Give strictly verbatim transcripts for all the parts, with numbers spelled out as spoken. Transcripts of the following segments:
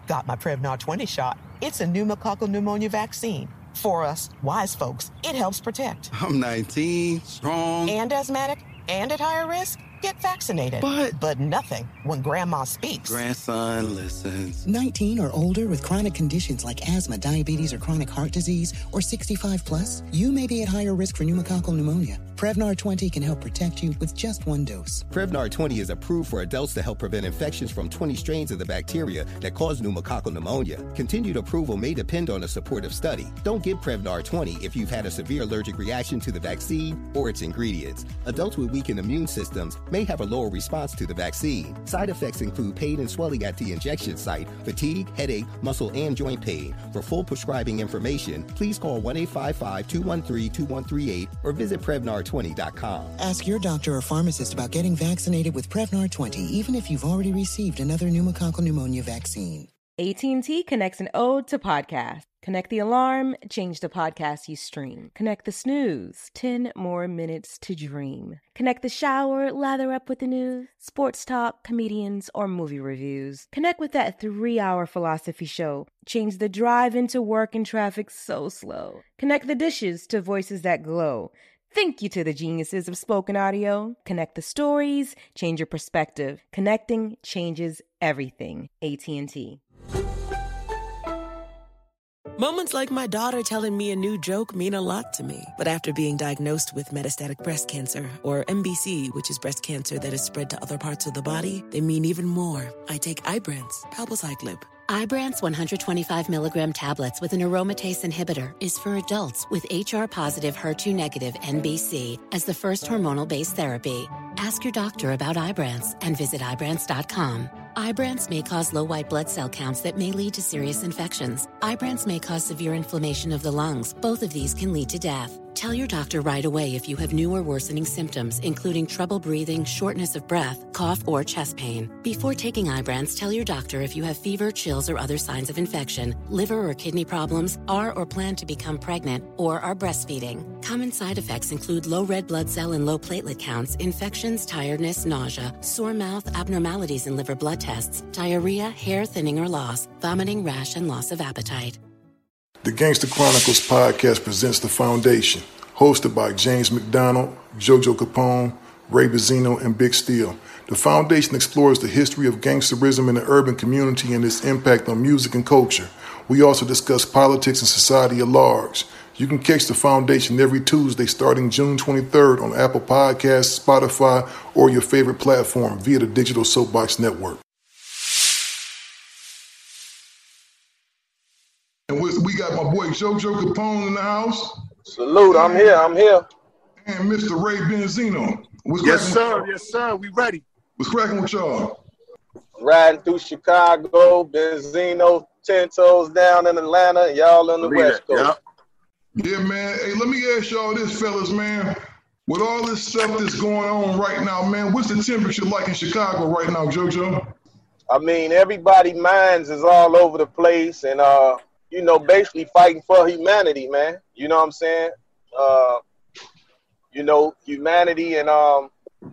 Got my Prevnar twenty shot. It's a pneumococcal pneumonia vaccine. For us, wise folks, it helps protect. I'm nineteen, strong. And asthmatic, and at higher risk. Get vaccinated. But... But nothing when Grandma speaks. Grandson listens. nineteen or older with chronic conditions like asthma, diabetes, or chronic heart disease, or sixty-five plus, you may be at higher risk for pneumococcal pneumonia. Prevnar twenty can help protect you with just one dose. Prevnar twenty is approved for adults to help prevent infections from twenty strains of the bacteria that cause pneumococcal pneumonia. Continued approval may depend on a supportive study. Don't get Prevnar twenty if you've had a severe allergic reaction to the vaccine or its ingredients. Adults with weakened immune systems may have a lower response to the vaccine. Side effects include pain and swelling at the injection site, fatigue, headache, muscle, and joint pain. For full prescribing information, please call one eight five five, two one three, two one three eight or visit Prevnar twenty dot com. Ask your doctor or pharmacist about getting vaccinated with Prevnar twenty, even if you've already received another pneumococcal pneumonia vaccine. A T and T connects an ode to podcasts. Connect the alarm, change the podcast you stream. Connect the snooze, ten more minutes to dream. Connect the shower, lather up with the news, sports talk, comedians, or movie reviews. Connect with that three-hour philosophy show. Change the drive into work and traffic so slow. Connect the dishes to voices that glow. Thank you to the geniuses of spoken audio. Connect the stories, change your perspective. Connecting changes everything. A T and T. Moments like my daughter telling me a new joke mean a lot to me. But after being diagnosed with metastatic breast cancer, or M B C, which is breast cancer that is spread to other parts of the body, they mean even more. I take Ibrance, palbociclib. Ibrance one hundred twenty-five milligram tablets with an aromatase inhibitor is for adults with H R-positive, H E R two negative M B C as the first hormonal-based therapy. Ask your doctor about Ibrance and visit Ibrance dot com. Ibrance may cause low white blood cell counts that may lead to serious infections. Ibrance may cause severe inflammation of the lungs. Both of these can lead to death. Tell your doctor right away if you have new or worsening symptoms, including trouble breathing, shortness of breath, cough, or chest pain. Before taking Ibrance, tell your doctor if you have fever, chills, or other signs of infection, liver or kidney problems, are or plan to become pregnant, or are breastfeeding. Common side effects include low red blood cell and low platelet counts, infections, tiredness, nausea, sore mouth, abnormalities in liver blood tests, diarrhea, hair thinning or loss, vomiting, rash, and loss of appetite. The Gangster Chronicles podcast presents The Foundation, hosted by James McDonald, JoJo Capone, Ray Bozzino, and Big Steel. The Foundation explores the history of gangsterism in the urban community and its impact on music and culture. We also discuss politics and society at large. You can catch The Foundation every Tuesday starting June twenty-third on Apple Podcasts, Spotify, or your favorite platform via the Digital Soapbox Network. And we got my boy JoJo Capone in the house. Salute, I'm here, I'm here. And Mister Ray Bozzino. Yes, sir, yes, sir, we ready. What's cracking with y'all? Riding through Chicago, Benzino, ten toes down in Atlanta, y'all on the West Coast. Yeah. yeah, man. Hey, let me ask y'all this, fellas, man. With all this stuff that's going on right now, man, what's the temperature like in Chicago right now, JoJo? I mean, everybody's minds is all over the place, and uh, you know, basically fighting for humanity, man. You know what I'm saying? Uh, you know, humanity and um,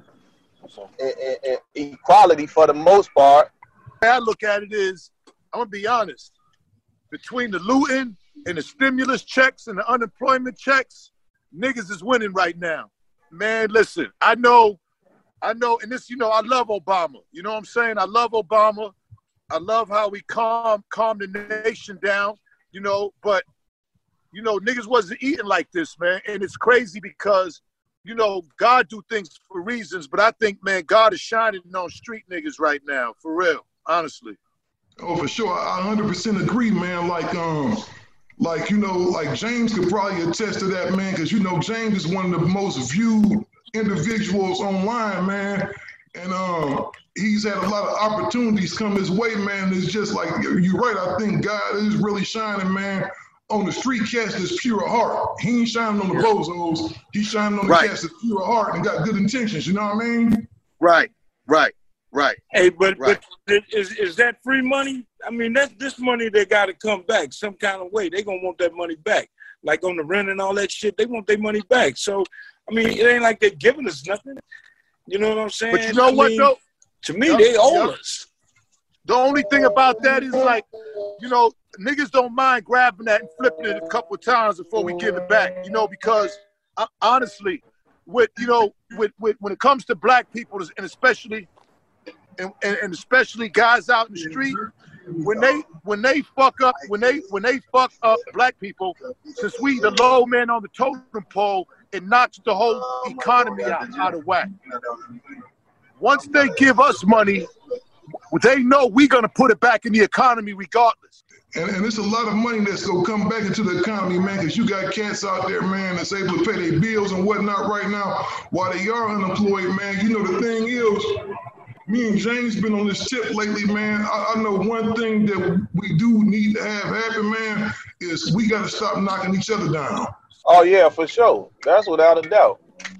and, and, and equality for the most part. The way I look at it is, I'm gonna be honest. Between the looting and the stimulus checks and the unemployment checks, niggas is winning right now. Man, listen, I know, I know, and this, you know, I love Obama. You know what I'm saying? I love Obama. I love how he calm, calmed the nation down. You know, but, you know, niggas wasn't eating like this, man. And it's crazy because, you know, God do things for reasons, but I think, man, God is shining on street niggas right now, for real, honestly. Oh, for sure. I one hundred percent agree, man. Like, um, like, you know, like James could probably attest to that, man, because, you know, James is one of the most viewed individuals online, man. And um, he's had a lot of opportunities come his way, man. It's just like, you're right. I think God is really shining, man, on the street cats that's pure heart. He ain't shining on the bozos. He's shining on the right. cats that's pure heart and got good intentions. You know what I mean? Right, right, right. Hey, but, right. but is is that free money? I mean, that's this money they got to come back some kind of way. They gonna want that money back. Like on the rent and all that shit, they want their money back. So, I mean, it ain't like they're giving us nothing. You know what I'm saying? But you know I what, mean, though? To me, yep, they owe yep. us. The only thing about that is like, you know, niggas don't mind grabbing that and flipping it a couple of times before we give it back, you know, because uh, honestly, with, you know, with, with when it comes to black people, and especially, and, and, and especially guys out in the street, when they when they fuck up when they when they fuck up black people, since we the low man on the totem pole, it knocks the whole economy out, out of whack. Once they give us money, they know we're gonna put it back in the economy regardless. And, and it's a lot of money that's gonna come back into the economy, man, because you got cats out there, man, that's able to pay their bills and whatnot right now while they are unemployed, man. You know, the thing is, me and James been on this tip lately, man. I, I know one thing that we do need to have happen, man, is we got to stop knocking each other down. Oh, yeah, for sure. That's without a doubt.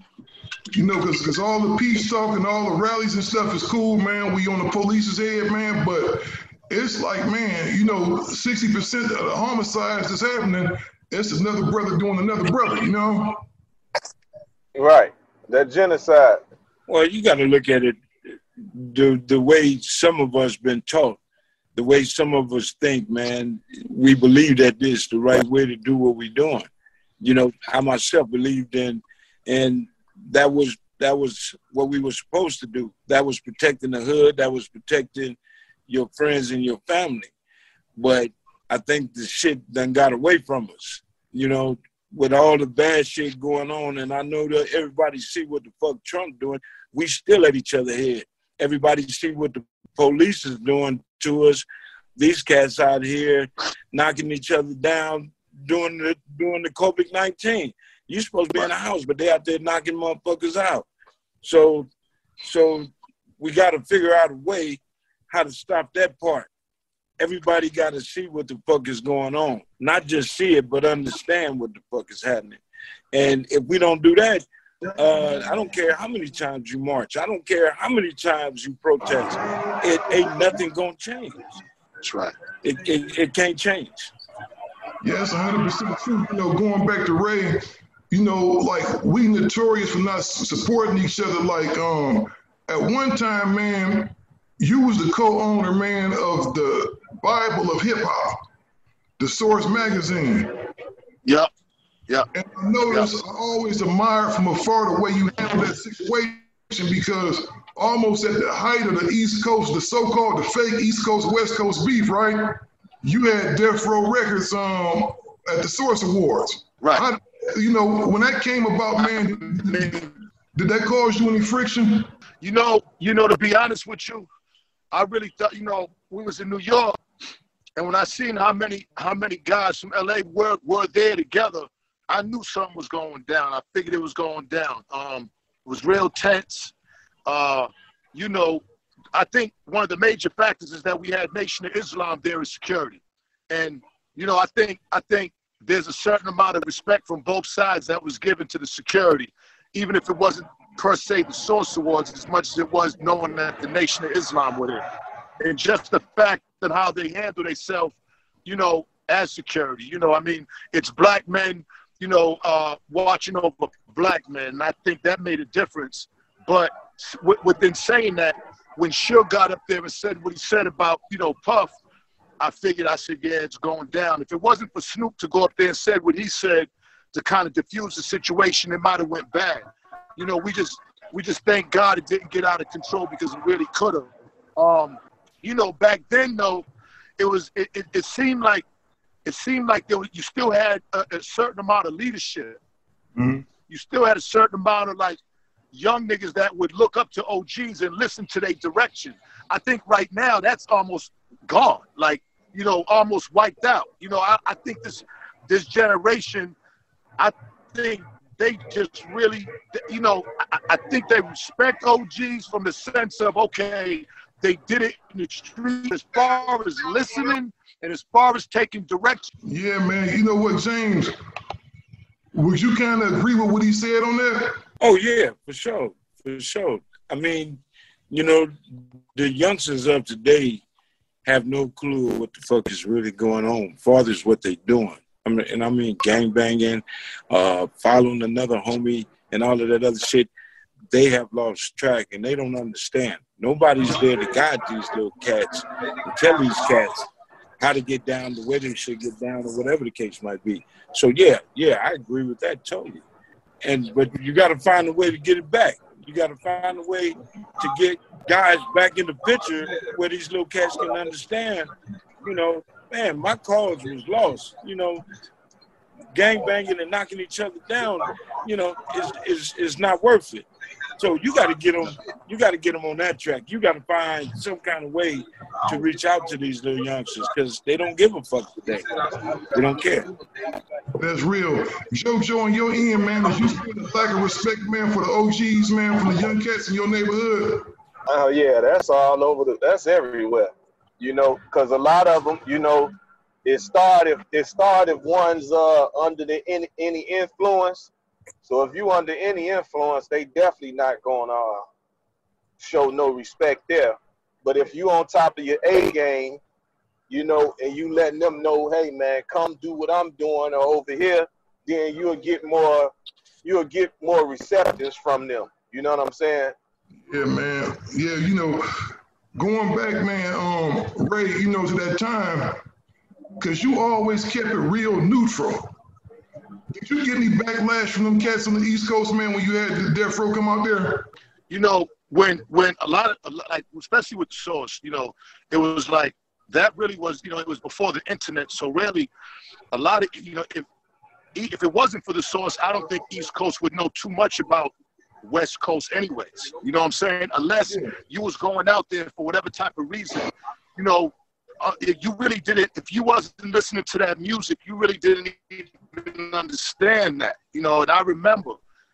You know, because because all the peace talk and all the rallies and stuff is cool, man. We on the police's head, man, but it's like, man, you know, sixty percent of the homicides that's happening, it's another brother doing another brother, you know? Right. That genocide. Well, you got to look at it the the way some of us been taught, the way some of us think, man. We believe that this is the right way to do what we're doing. You know, I myself believed in, and that was that was what we were supposed to do. That was protecting the hood. That was protecting your friends and your family. But I think the shit done got away from us, you know, with all the bad shit going on. And I know that everybody see what the fuck Trump doing. We still at each other's head. Everybody see what the police is doing to us. These cats out here knocking each other down, doing the doing the COVID nineteen. You supposed to be in the house, but they out there knocking motherfuckers out. So, so we got to figure out a way how to stop that part. Everybody got to see what the fuck is going on. Not just see it, but understand what the fuck is happening. And if we don't do that, Uh, I don't care how many times you march. I don't care how many times you protest. It ain't nothing gonna change. That's right. It it, it can't change. Yeah, that's one hundred percent true. You know, going back to Ray, you know, like, we notorious for not supporting each other. Like, um, at one time, man, you was the co-owner, man, of the Bible of Hip Hop, the Source magazine. Yep. Yeah. And I noticed, I always admired from afar the way you handled that situation, because almost at the height of the East Coast, the so-called, the fake East Coast, West Coast beef, right? You had Death Row Records um, at the Source Awards. Right. I, you know, when that came about, man, did, did that cause you any friction? You know, you know, to be honest with you, I really thought, you know, we was in New York, and when I seen how many how many guys from L A were, were there together, I knew something was going down. I figured it was going down. Um, it was real tense. Uh, you know, I think one of the major factors is that we had Nation of Islam there as security. And, you know, I think I think there's a certain amount of respect from both sides that was given to the security, even if it wasn't per se the Source Awards as much as it was knowing that the Nation of Islam were there. And just the fact that how they handle themselves, you know, as security. You know, I mean, it's black men, you know, uh, watching over black men. And I think that made a difference. But w- within saying that, when Suge got up there and said what he said about, you know, Puff, I figured, I said, yeah, it's going down. If it wasn't for Snoop to go up there and said what he said to kind of diffuse the situation, it might have went bad. You know, we just we just thank God it didn't get out of control, because it really could have. Um, you know, back then, though, it was it, it, it seemed like it seemed like there was, you still had a, a certain amount of leadership. Mm-hmm. You still had a certain amount of, like, young niggas that would look up to O Gs and listen to their direction. I think right now that's almost gone, like, you know, almost wiped out. You know, I, I think this this generation, I think they just really, you know, I, I think they respect O Gs from the sense of, okay, they did it in the street as far as listening and as far as taking direction. Yeah, man. You know what, James? Would you kind of agree with what he said on that? Oh, yeah, for sure. For sure. I mean, you know, the youngsters of today have no clue what the fuck is really going on. Fathers, what they doing. I mean, and I mean gangbanging, uh, following another homie and all of that other shit. they have lost track and they don't understand. Nobody's there to guide these little cats and tell these cats how to get down, the way they should get down, or whatever the case might be. So yeah, yeah, I agree with that totally. And but you got to find a way to get it back. You got to find a way to get guys back in the picture where these little cats can understand. You know, man, my cause was lost. You know, gang banging and knocking each other down. You know, is is is not worth it. So you got to get them. You got to get them on that track. You got to find some kind of way to reach out to these little youngsters because they don't give a fuck today. They don't care. That's real. JoJo, on your end, man, is you still a lack of respect, man, for the O Gs, man, from the young cats in your neighborhood? Oh, uh, yeah, that's all over the, that's everywhere. You know, because a lot of them, you know, it started, it started one's uh, under the any, any influence. So if you under any influence, they definitely not going to uh, show no respect there. But if you on top of your A game, you know, and you letting them know, hey, man, come do what I'm doing or over here, then you'll get more, you'll get more receptors from them. You know what I'm saying? Yeah, man. Yeah, you know, going back, man, um, Ray, you know, to that time, because you always kept it real neutral. Did you get any backlash from them cats on the East Coast, man, when you had the Death Row come out there? You know, when when a lot of, like, especially with Source, you know, it was like, that really was, you know, it was before the internet. So really, a lot of, you know, if if it wasn't for the Source, I don't think East Coast would know too much about West Coast anyways. You know what I'm saying? Unless you was going out there for whatever type of reason, you know, uh, you really didn't, if you wasn't listening to that music, you really didn't even understand that, you know, and I remember.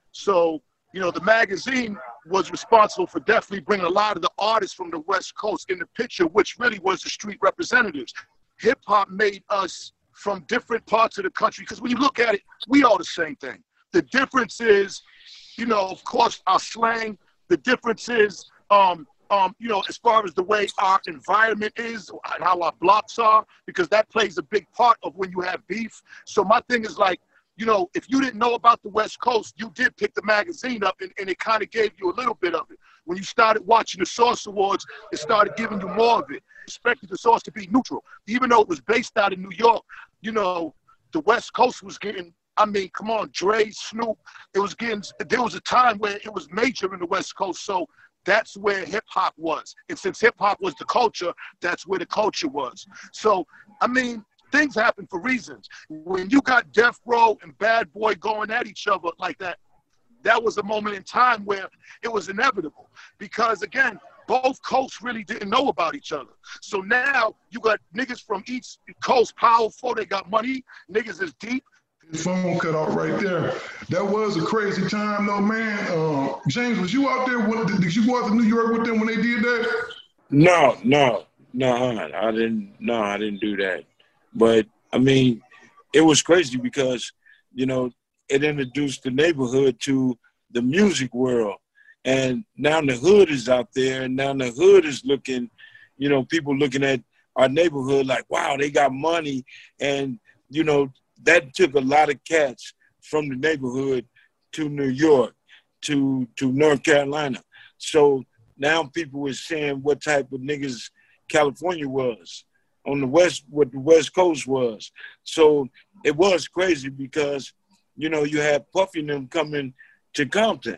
So, you know, the magazine was responsible for definitely bringing a lot of the artists from the West Coast in the picture, which really was the street representatives. Hip hop made us from different parts of the country, because when you look at it, we all the same thing. The difference is, you know, of course, our slang. The difference is, um, um, you know, as far as the way our environment is and how our blocks are, because that plays a big part of when you have beef. So my thing is like, you know, if you didn't know about the West Coast, you did pick the magazine up and, and it kind of gave you a little bit of it. When you started watching the Source Awards, it started giving you more of it. Expected the Source to be neutral. Even though it was based out of New York, you know, the West Coast was getting, I mean, come on, Dre, Snoop, it was getting, there was a time where it was major in the West Coast. So that's where hip hop was. And since hip hop was the culture, that's where the culture was. So, I mean, things happen for reasons. When you got Death Row and Bad Boy going at each other like that, that was a moment in time where it was inevitable. Because again, both coasts really didn't know about each other. So now you got niggas from each coast powerful, they got money, niggas is deep. His phone cut off right there. That was a crazy time though, man. Uh, James, was you out there? When, did you go out to New York with them when they did that? No, no, no, I didn't, no, I didn't do that. But, I mean, it was crazy because, you know, it introduced the neighborhood to the music world. And now the hood is out there, and now the hood is looking, you know, people looking at our neighborhood like, wow, they got money. And, you know, that took a lot of cats from the neighborhood to New York, to, to North Carolina. So now people were saying what type of niggas California was. On the West, what the West Coast was. So it was crazy because, you know, you had Puffy and them coming to Compton.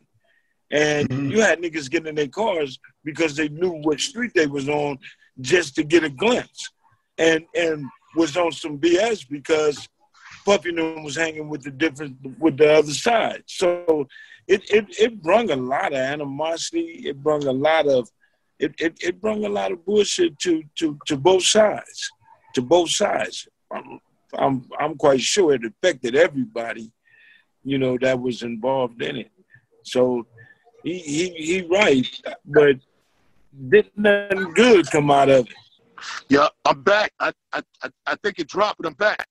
And mm-hmm. you had niggas getting in their cars because they knew what street they was on just to get a glimpse. And and was on some B S because Puffy and them was hanging with the different, with the other side. So it, it, it brought a lot of animosity. It brought a lot of, It, it it brought a lot of bullshit to, to, to both sides, to both sides. I'm, I'm I'm quite sure it affected everybody, you know, that was involved in it. So he he he right, but didn't nothing good come out of it. Yeah, I'm back. I I I think it dropped, but I'm back.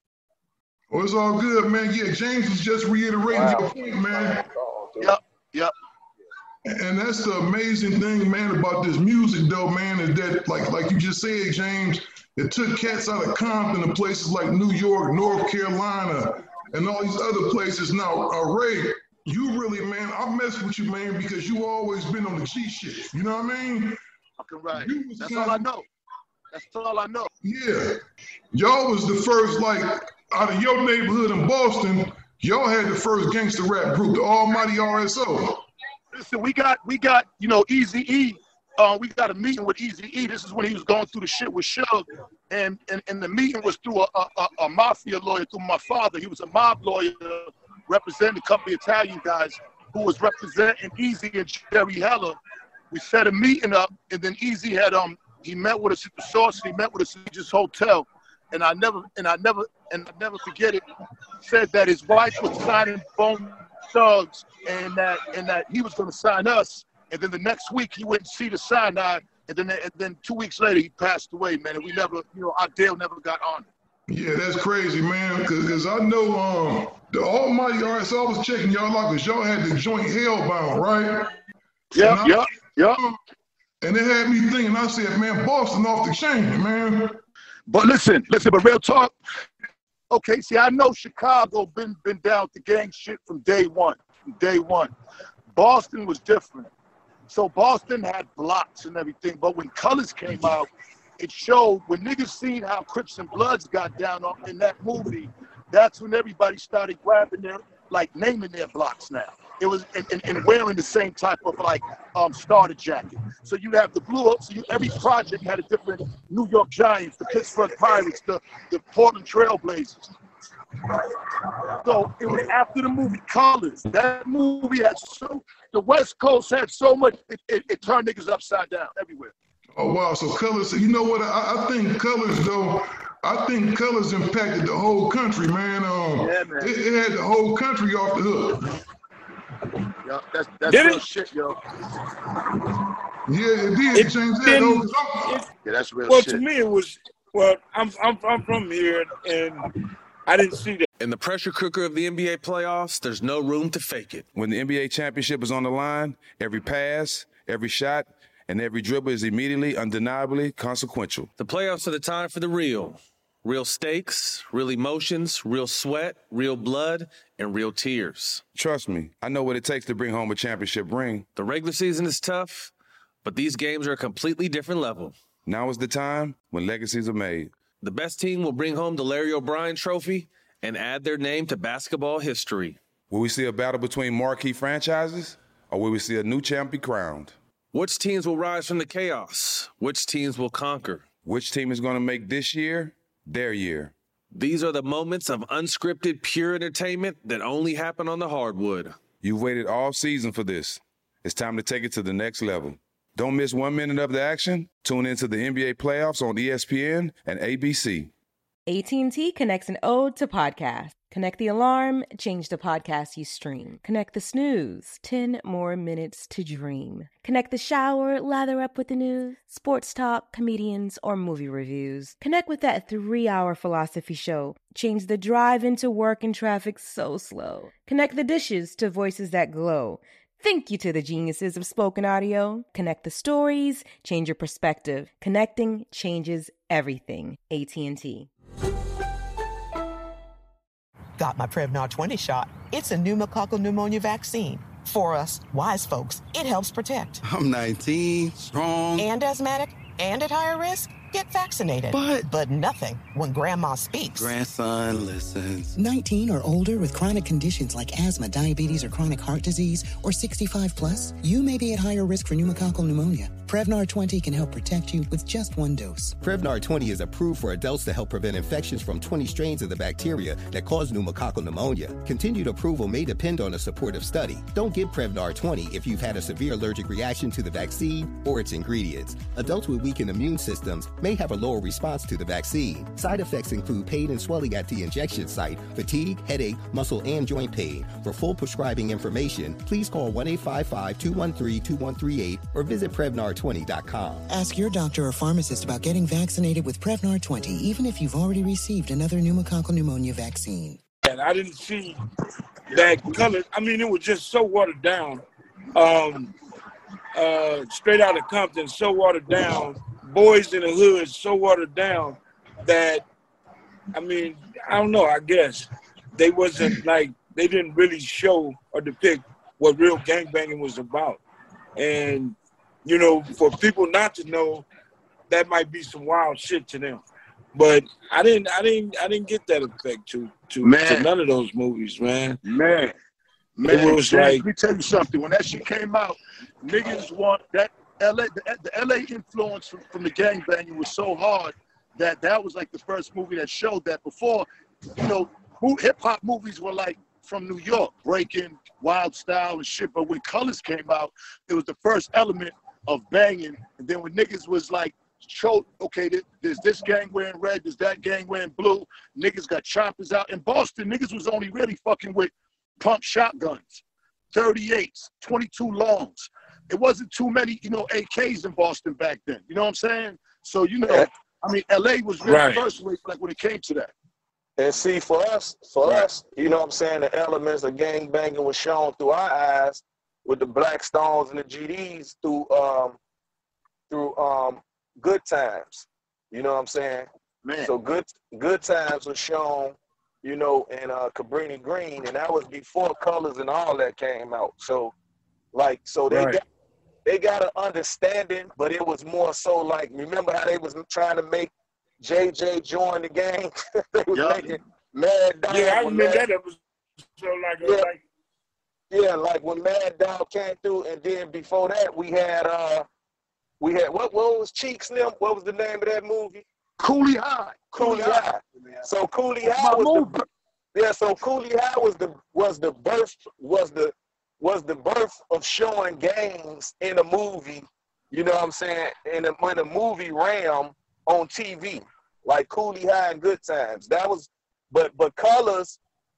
Oh, it's all good, man. Yeah, James was just reiterating wow. your point, man. Yep, yep. And that's the amazing thing, man, about this music, though, man, is that, like like you just said, James, it took cats out of Compton to places like New York, North Carolina, and all these other places. Now, uh, Ray, You really, man, I mess with you, man, because you always been on the G shit. You know what I mean? Fucking right. That's kinda, all I know. That's all I know. Yeah. Y'all was the first, like, out of your neighborhood in Boston, y'all had the first gangster rap group, the Almighty R S O. Listen, we got, we got, you know, Eazy-E. Uh, we got a meeting with Eazy-E. This is when he was going through the shit with Suge. And, and, and the meeting was through a, a, a mafia lawyer, through my father. He was a mob lawyer representing a couple of Italian guys who was representing Eazy and Jerry Heller. We set a meeting up, and then Eazy had, um, he met with us at the Source, and he met with us at this hotel. And I never, and I never, and I never forget it, said that his wife was signing Bone Thugs, and that, and that he was going to sign us. And then the next week he went and see the Sinai, and then, and then two weeks later he passed away, man. And we never, you know, our deal never got on. Yeah, that's crazy, man. Because I know um, the Almighty R S O, I was checking y'all out because y'all had the joint Hellbound, right? Yeah, yeah, yeah. And it had me thinking, I said, man, Boston off the chain, man. But listen, listen, but real talk. Okay, see, I know Chicago been been down with the gang shit from day one, from day one. Boston was different. So Boston had blocks and everything, but when Colors came out, it showed, when niggas seen how Crips and Bloods got down on, in that movie, that's when everybody started grabbing their, like, naming their blocks now. It was, and, and, and wearing the same type of, like, um, starter jacket. So you have the blue, so you, every project had a different New York Giants, the Pittsburgh Pirates, the, the Portland Trail Blazers. So it was after the movie Colors. That movie had so, the West Coast had so much, it, it, it turned niggas upside down everywhere. Oh, wow. So Colors, you know what? I, I think Colors, though, I think Colors impacted the whole country, man. Um, yeah, man. It, it had the whole country off the hook. Yo, that's that's did real it? shit, yo. Yeah, it did. It changed that, though. It, yeah, that's real well, shit. Well, to me, it was, well, I'm, I'm, I'm from here, and I didn't see that. In the pressure cooker of the N B A playoffs, there's no room to fake it. When the N B A championship is on the line, every pass, every shot, and every dribble is immediately, undeniably consequential. The playoffs are the time for the real. Real stakes, real emotions, real sweat, real blood, and real tears. Trust me, I know what it takes to bring home a championship ring. The regular season is tough, but these games are a completely different level. Now is the time when legacies are made. The best team will bring home the Larry O'Brien Trophy and add their name to basketball history. Will we see a battle between marquee franchises, or will we see a new champ be crowned? Which teams will rise from the chaos? Which teams will conquer? Which team is going to make this year their year? These are the moments of unscripted, pure entertainment that only happen on the hardwood. You've waited all season for this. It's time to take it to the next level. Don't miss one minute of the action. Tune into the N B A playoffs on E S P N and A B C. A T and T connects an ode to podcast. Connect the alarm, change the podcast you stream. Connect the snooze, ten more minutes to dream. Connect the shower, lather up with the news, sports talk, comedians, or movie reviews. Connect with that three-hour philosophy show. Change the drive into work and traffic so slow. Connect the dishes to voices that glow. Thank you to the geniuses of spoken audio. Connect the stories, change your perspective. Connecting changes everything. A T and T. Got my Prevnar twenty shot. It's a pneumococcal pneumonia vaccine. For us, wise folks, it helps protect. I'm nineteen, strong. And asthmatic, and at higher risk? Get vaccinated. But... But nothing when grandma speaks. Grandson listens. nineteen or older with chronic conditions like asthma, diabetes, or chronic heart disease, or sixty-five plus, you may be at higher risk for pneumococcal pneumonia. Prevnar twenty can help protect you with just one dose. Prevnar twenty is approved for adults to help prevent infections from twenty strains of the bacteria that cause pneumococcal pneumonia. Continued approval may depend on a supportive study. Don't give Prevnar twenty if you've had a severe allergic reaction to the vaccine or its ingredients. Adults with weakened immune systems may have a lower response to the vaccine. Side effects include pain and swelling at the injection site, fatigue, headache, muscle, and joint pain. For full prescribing information, please call one eight five five, two one three, two one three eight or visit Prevnar twenty dot com. Ask your doctor or pharmacist about getting vaccinated with Prevnar twenty, even if you've already received another pneumococcal pneumonia vaccine. And I didn't see that color. I mean, it was just so watered down. Um, uh, straight out of Compton, so watered down. Boys in the Hood, so watered down that, I mean, I don't know, I guess they wasn't like they didn't really show or depict what real gangbanging was about. And, you know, for people not to know, that might be some wild shit to them. But I didn't I didn't I didn't get that effect to to, to none of those movies, man. Man. Man, it was James, like, let me tell you something. When that shit came out, niggas want that L A the, the L A influence from, from the gangbanging was so hard that that was like the first movie that showed that. Before, you know, hip hop movies were like from New York, breaking, Wild Style and shit. But when Colors came out, it was the first element of banging. And then when niggas was like, show, okay, there's this gang wearing red, there's that gang wearing blue. Niggas got choppers out. In Boston, niggas was only really fucking with pump shotguns, thirty-eights, twenty-two longs. It wasn't too many, you know, A Ks in Boston back then. You know what I'm saying? So, you know, I mean, L A was really Right. first way, like when it came to that. And see, for us, for Right. us, you know what I'm saying, the elements of gang banging was shown through our eyes with the Black Stones and the G Ds through um through um Good Times. You know what I'm saying? Man. So good good times was shown, you know, in uh Cabrini Green, and that was before Colors and all that came out. So like so they Right. got they got an understanding, but it was more so like, remember how they was trying to make J J join the gang? They was Yeah. making Mad Dog. yeah, I when remember Mad- that episode. Like, Yeah. like Yeah, like when Mad Dog came through, and then before that we had uh we had what what was Cheeks Slim? What was the name of that movie? Coolie High. Coolie High. So Coolie That's High my was movie. the yeah. So Coolie High was the was the birth was the was the birth of showing gangs in a movie. You know what I'm saying? In a in a movie realm on T V, like Coolie High and Good Times. That was, but but Colors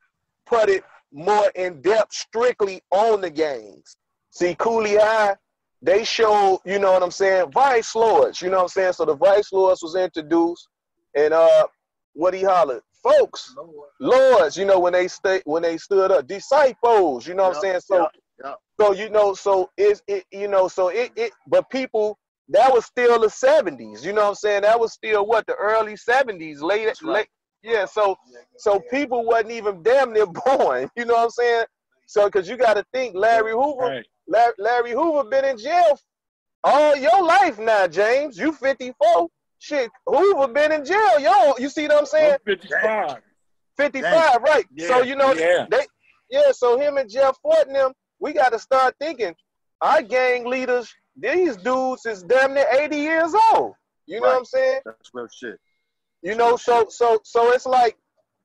put it more in depth, strictly on the gangs. See, Coolie High, they showed, you know what I'm saying, Vice Lords, you know what I'm saying? So the Vice Lords was introduced, and uh, what he hollered, folks, Lords, you know, when they stay, when they stood up, disciples, you know what I'm saying? So, yeah. so you know, so it's it, you know, so it it, but people, that was still the seventies, you know what I'm saying? That was still what, the early seventies, late, That's right. late, yeah. So, so people wasn't even damn near born, you know what I'm saying? So, because you got to think, Larry Hoover. Right. Larry, Larry Hoover been in jail all your life now, James. You fifty-four. Shit, Hoover been in jail. Yo, you see what I'm saying? fifty-five. fifty-five, right. Yeah, So, you know, yeah. they, yeah, so him and Jeff Fort and them, we got to start thinking, our gang leaders, these dudes is damn near eighty years old. You know Right. what I'm saying? That's real shit. You know, so so so it's like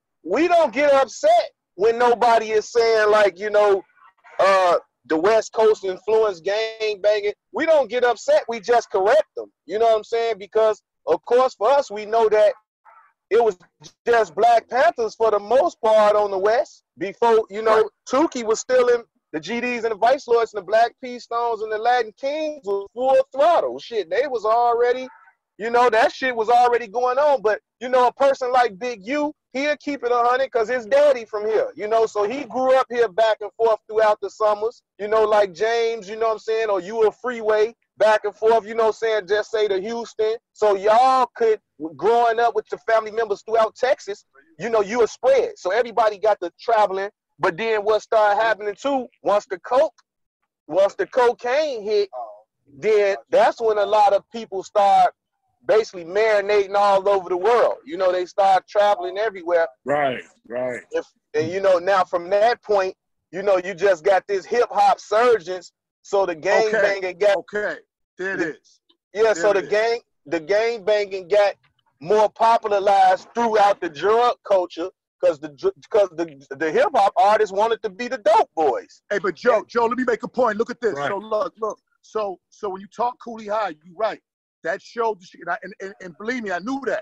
we don't get upset when nobody is saying, like, you know, uh, the West Coast influence gang banging. We don't get upset. We just correct them. You know what I'm saying? Because of course, for us, we know that it was just Black Panthers for the most part on the West. Before, you know, Tukey was still in the G Ds and the Vice Lords and the Black P Stones and the Latin Kings was full throttle. Shit, they was already, you know, that shit was already going on. But, you know, a person like Big U, he'll keep it a hundred because his daddy from here, you know, so he grew up here back and forth throughout the summers, you know, like James, you know what I'm saying, or you a Freeway, back and forth, you know what I'm saying, just say to Houston. So y'all could, growing up with your family members throughout Texas, you know, you a spread. So everybody got the traveling. But then what started happening too, once the coke, once the cocaine hit, then that's when a lot of people start basically marinating all over the world. You know, they start traveling everywhere. Right, right. If, and, you know, now from that point, you know, you just got this hip-hop surgeons. So the gang Okay. banging got... Okay, there it the, is. Yeah, There so it the is. gang, the gang banging got more popularized throughout the drug culture because the because the, the hip-hop artists wanted to be the dope boys. Hey, but Joe, Joe, let me make a point. Look at this. Right. So look, look. So, so when you talk Coolie High, you're right. That showed the shit, and, I, and, and, and believe me, I knew that.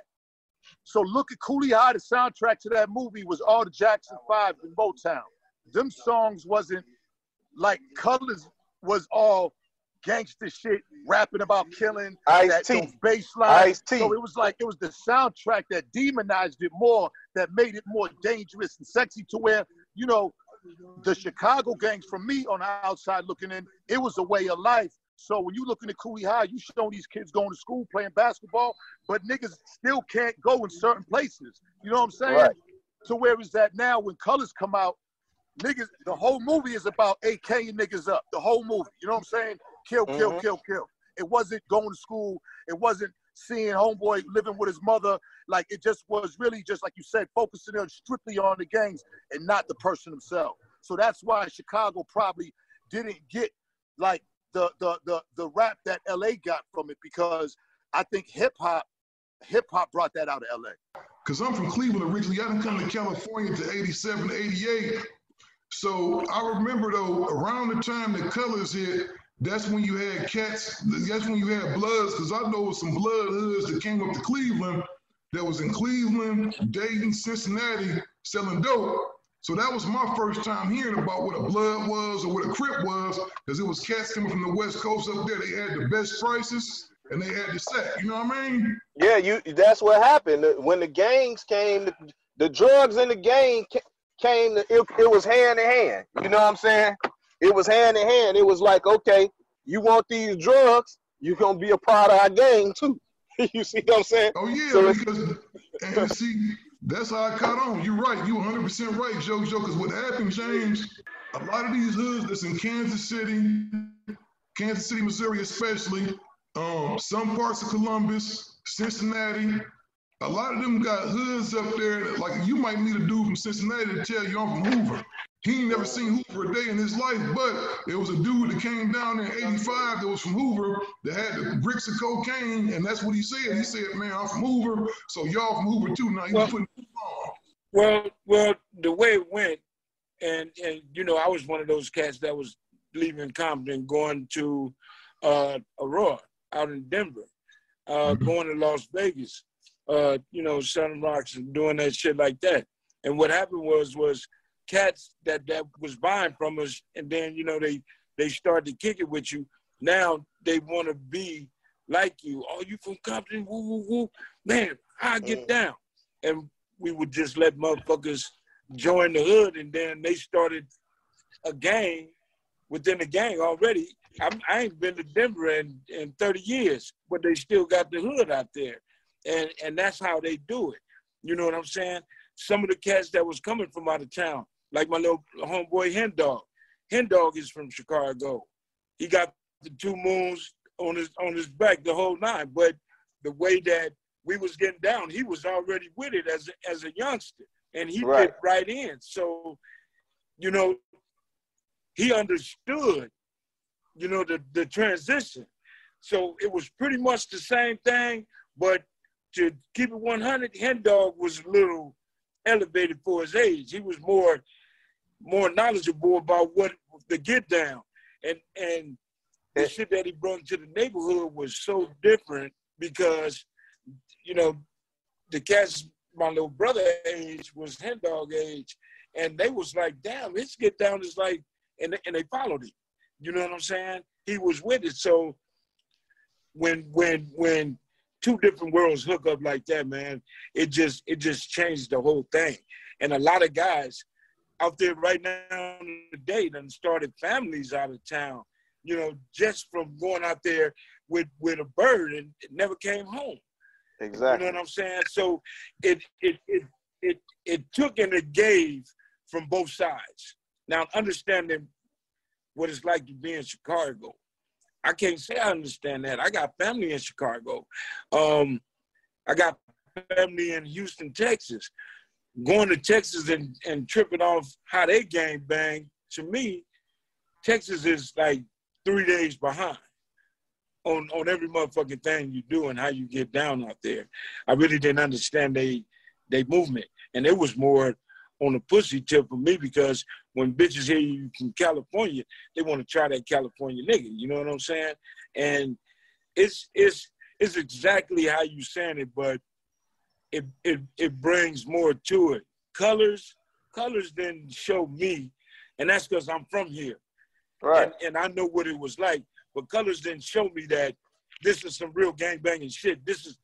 So look at Coolie High. The soundtrack to that movie was all the Jackson Five in Motown. Them songs wasn't like Colors was all gangster shit, rapping about killing, that Ice-T. those bass lines. Ice-T. So it was like it was the soundtrack that demonized it more, that made it more dangerous and sexy to where, you know, the Chicago gangs, from me on the outside looking in, it was a way of life. So when you looking at Coolie High, you showing these kids going to school, playing basketball, but niggas still can't go in certain places. You know what I'm saying? Right. So where is that now when Colors come out? niggas, the whole movie is about AKing niggas up. The whole movie, you know what I'm saying? Kill, kill, mm-hmm. kill, kill. It wasn't going to school. It wasn't seeing homeboy living with his mother. Like, it just was really just, like you said, focusing on strictly on the gangs and not the person himself. So that's why Chicago probably didn't get, like, the the the the rap that L A got from it, because I think hip-hop, hip-hop brought that out of L A. Because I'm from Cleveland originally. I didn't come to California to eighty-seven, eighty-eight. So I remember, though, around the time the Colors hit, that's when you had cats, that's when you had Bloods, because I know some Blood hoods that came up to Cleveland that was in Cleveland, Dayton, Cincinnati, selling dope. So that was my first time hearing about what a Blood was or what a Crip was, because it was cats coming from the West Coast up there. They had the best prices, and they had the sack. You know what I mean? Yeah, you. That's what happened. When the gangs came, the, the drugs in the gang came, it, it was hand in hand. You know what I'm saying? It was hand in hand. It was like, okay, you want these drugs, you're going to be a part of our gang too. You see what I'm saying? Oh, yeah, so because, and see, that's how I caught on. You're right. You're one hundred percent right, JoJo, because what happened, James, a lot of these hoods that's in Kansas City, Kansas City, Missouri especially, um, some parts of Columbus, Cincinnati, a lot of them got hoods up there that, like, you might meet a dude from Cincinnati to tell you I'm from Hoover. He ain't never seen Hoover a day in his life, but there was a dude that came down there in eighty-five that was from Hoover that had the bricks of cocaine, and that's what he said. He said, man, I'm from Hoover, so y'all from Hoover too. Now you well, putting it on. Well, well, the way it went, and, and, you know, I was one of those cats that was leaving Compton, going to uh, Aurora out in Denver, uh, mm-hmm. going to Las Vegas, uh, you know, selling rocks and doing that shit like that. And what happened was, was cats that, that was buying from us, and then, you know, they, they started to kick it with you. Now they want to be like you. Oh, you from Compton? Woo, woo, woo. Man, I get mm. down. And we would just let motherfuckers join the hood, and then they started a gang within the gang already. I'm, I ain't been to Denver in, in thirty years, but they still got the hood out there. And, and that's how they do it. You know what I'm saying? Some of the cats that was coming from out of town, like my little homeboy Hen Dog. Hen Dog is from Chicago. He got the two moons on his on his back the whole nine. But the way that we was getting down, he was already with it as a, as a youngster, and he right. fit right in. So, you know, he understood, you know, the the transition. So it was pretty much the same thing, but to keep it one hundred, Hen Dog was a little elevated for his age. He was more more knowledgeable about what the get down, and and the shit that he brought to the neighborhood was so different because, you know, the cats my little brother age was Hen Dog age, and they was like, damn, his get down is like, and and they followed him. You know what I'm saying? He was with it. So when when when two different worlds hook up like that, man, it just it just changed the whole thing. And a lot of guys out there right now today done started families out of town, you know, just from going out there with with a bird and it never came home. Exactly. You know what I'm saying? So it it it it it took and it gave from both sides. Now, understanding what it's like to be in Chicago, I can't say I understand that. I got family in Chicago. Um, I got family in Houston, Texas. Going to Texas and, and tripping off how they gang bang, to me, Texas is like three days behind on, on every motherfucking thing you do and how you get down out there. I really didn't understand they they movement. And it was more on the pussy tip for me because when bitches hear you from California, they want to try that California nigga. You know what I'm saying? And it's it's it's exactly how you saying it, but it it it brings more to it. Colors, colors didn't show me, and that's because I'm from here. Right. And, and I know what it was like, but Colors didn't show me that this is some real gangbanging shit. This is,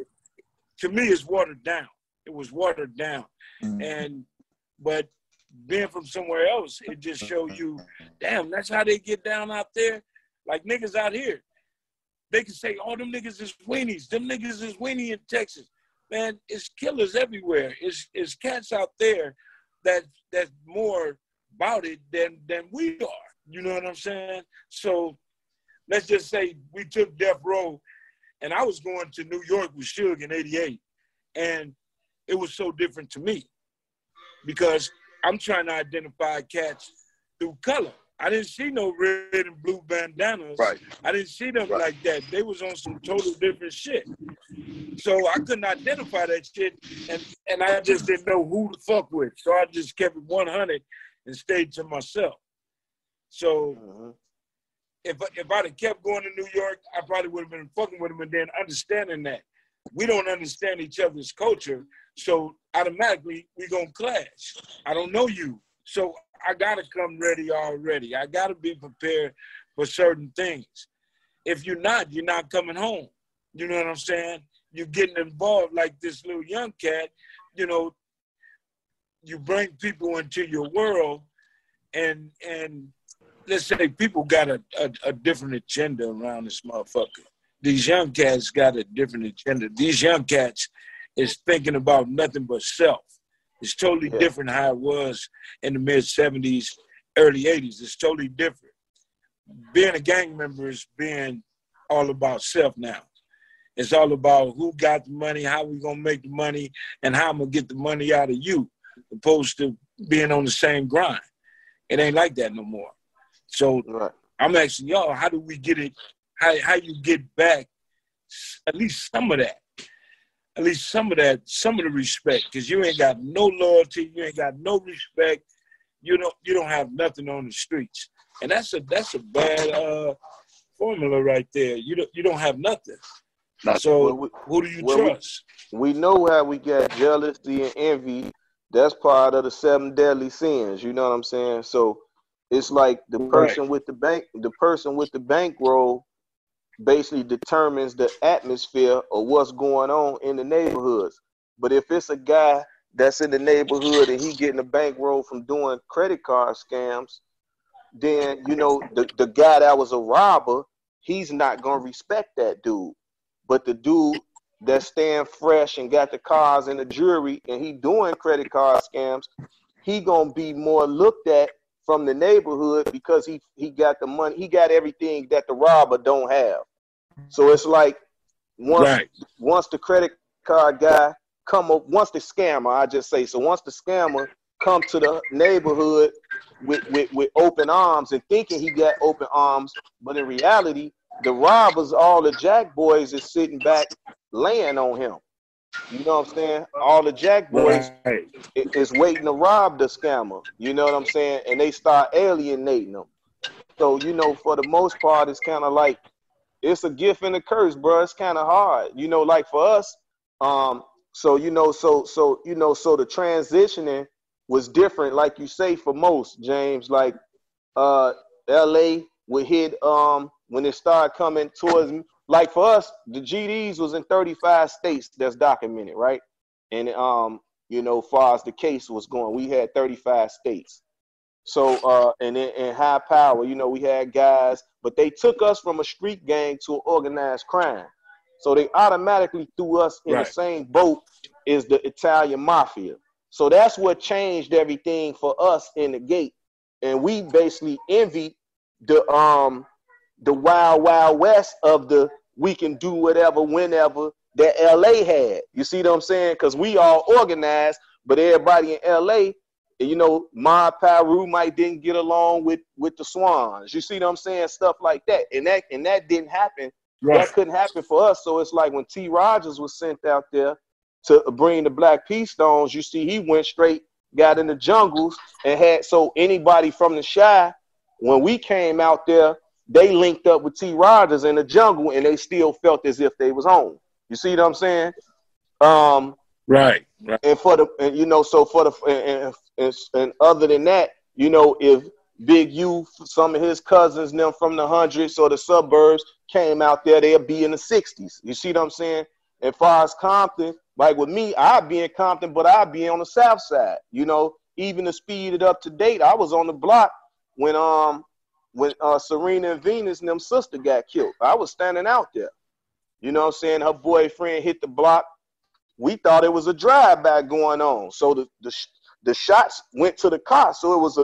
to me, it's watered down. It was watered down. Mm-hmm. And but being from somewhere else, it just showed you, damn, that's how they get down out there. Like niggas out here, they can say, oh, them niggas is weenies. Them niggas is weenie in Texas. Man, it's killers everywhere. It's it's cats out there that that's more about it than than we are. You know what I'm saying? So let's just say we took Death Row, and I was going to New York with Suge in eighty-eight, and it was so different to me because I'm trying to identify cats through color. I didn't see no red and blue bandanas. Right. I didn't see them Right. like that. They was on some total different shit. So I couldn't identify that shit, and, and I just didn't know who to fuck with. So I just kept it one hundred and stayed to myself. So mm-hmm. if, if I'd have kept going to New York, I probably would have been fucking with them, and then understanding that we don't understand each other's culture, so automatically we gonna clash. I don't know you, so I gotta come ready already. I gotta be prepared for certain things. If you're not, you're not coming home. You know what I'm saying? You're getting involved like this little young cat, you know, you bring people into your world, and and let's say people got a, a, a different agenda around this motherfucker. These young cats got a different agenda. These young cats is thinking about nothing but self. It's totally yeah. different how it was in the mid seventies, early eighties. It's totally different. Being a gang member is being all about self now. It's all about who got the money, how we gonna make the money, and how I'm gonna get the money out of you, opposed to being on the same grind. It ain't like that no more. So right. I'm asking y'all, how do we get it, how, how you get back at least some of that? At least some of that, some of the respect, because you ain't got no loyalty, you ain't got no respect, you don't you don't have nothing on the streets. And that's a that's a bad uh, formula right there. You don't you don't have nothing. So well, we, who do you well, trust? We, we know how we got jealousy and envy. That's part of the seven deadly sins. You know what I'm saying? So it's like the person right. with the bank, the person with the bankroll basically determines the atmosphere of what's going on in the neighborhoods. But if it's a guy that's in the neighborhood and he getting a bankroll from doing credit card scams, then, you know, the, the guy that was a robber, he's not going to respect that dude. But the dude that's staying fresh and got the cars and the jewelry and he doing credit card scams, he going to be more looked at from the neighborhood because he, he got the money. He got everything that the robber don't have. So it's like once right. once the credit card guy come up, once the scammer, I just say, so once the scammer come to the neighborhood with, with, with open arms and thinking he got open arms, but in reality, the robbers, all the jack boys is sitting back laying on him. You know what I'm saying? All the jack boys right. is waiting to rob the scammer. You know what I'm saying? And they start alienating them. So, you know, for the most part, it's kind of like, it's a gift and a curse, bro. It's kind of hard, you know. Like for us, um. So you know, so so you know, so the transitioning was different, like you say, for most James. Like, uh, L A would hit um when it started coming towards me. Like for us, the G Ds was in thirty-five states that's documented, right? And um, you know, far as the case was going, we had thirty-five states. So, uh, and in, in high power, you know, we had guys, but they took us from a street gang to an organized crime. So they automatically threw us in right. the same boat as the Italian mafia. So that's what changed everything for us in the gate. And we basically envied the um the wild, wild west of the we can do whatever, whenever that L A had. You see what I'm saying? Because we all organized, but everybody in L A, you know, Ma Paru might didn't get along with, with the Swans. You see what I'm saying? Stuff like that. And that and that didn't happen. Right. That couldn't happen for us. So it's like when T. Rogers was sent out there to bring the Black Peace Stones, you see he went straight, got in the jungles, and had, so anybody from the Chi, when we came out there, they linked up with T. Rogers in the jungle, and they still felt as if they was home. You see what I'm saying? Um, right. right. And for the, and, you know, so for the, and, and, and other than that, you know, if Big U, some of his cousins, them from the hundreds or the suburbs came out there, they'll be in the sixties. You see what I'm saying? As far as Compton, like with me, I'd be in Compton, but I'd be on the south side. You know, even to speed it up to date, I was on the block when um when uh, Serena and Venus and them sister got killed. I was standing out there. You know what I'm saying? Her boyfriend hit the block. We thought it was a drive-by going on. So the the, the shots went to the car. So it was a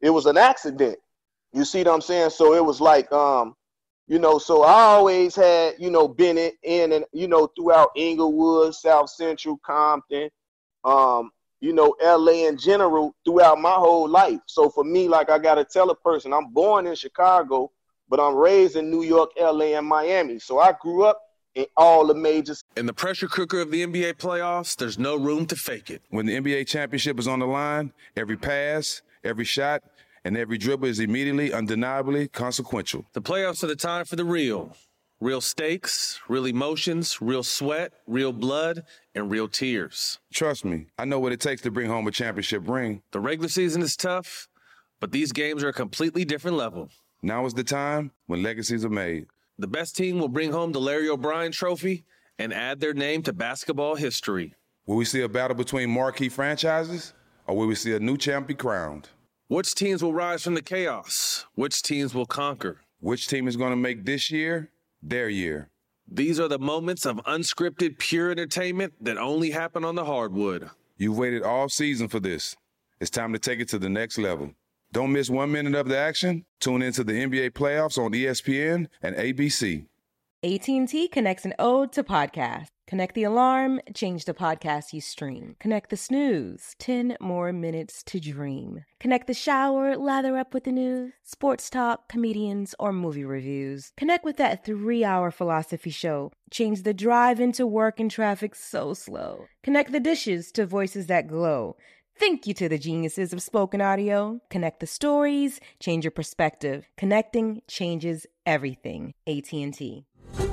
it was an accident. You see what I'm saying? So it was like, um, you know, so I always had, you know, been in, in and, you know, throughout Inglewood, South Central, Compton, um, you know, L A in general throughout my whole life. So for me, like I got to tell a person, I'm born in Chicago, but I'm raised in New York, L A, and Miami. So I grew up in all the majors. In the pressure cooker of the N B A playoffs, there's no room to fake it. When the N B A championship is on the line, every pass, every shot, and every dribble is immediately, undeniably consequential. The playoffs are the time for the real. Real stakes, real emotions, real sweat, real blood, and real tears. Trust me, I know what it takes to bring home a championship ring. The regular season is tough, but these games are a completely different level. Now is the time when legacies are made. The best team will bring home the Larry O'Brien Trophy and add their name to basketball history. Will we see a battle between marquee franchises, or will we see a new champ be crowned? Which teams will rise from the chaos? Which teams will conquer? Which team is going to make this year their year? These are the moments of unscripted, pure entertainment that only happen on the hardwood. You've waited all season for this. It's time to take it to the next level. Don't miss one minute of the action. Tune into the N B A playoffs on E S P N and A B C. A T and T connects an ode to podcast. Connect the alarm, change the podcast you stream. Connect the snooze, ten more minutes to dream. Connect the shower, lather up with the news, sports talk, comedians, or movie reviews. Connect with that three-hour philosophy show. Change the drive into work and traffic so slow. Connect the dishes to voices that glow. Thank you to the geniuses of spoken audio. Connect the stories, change your perspective. Connecting changes everything. A T and T.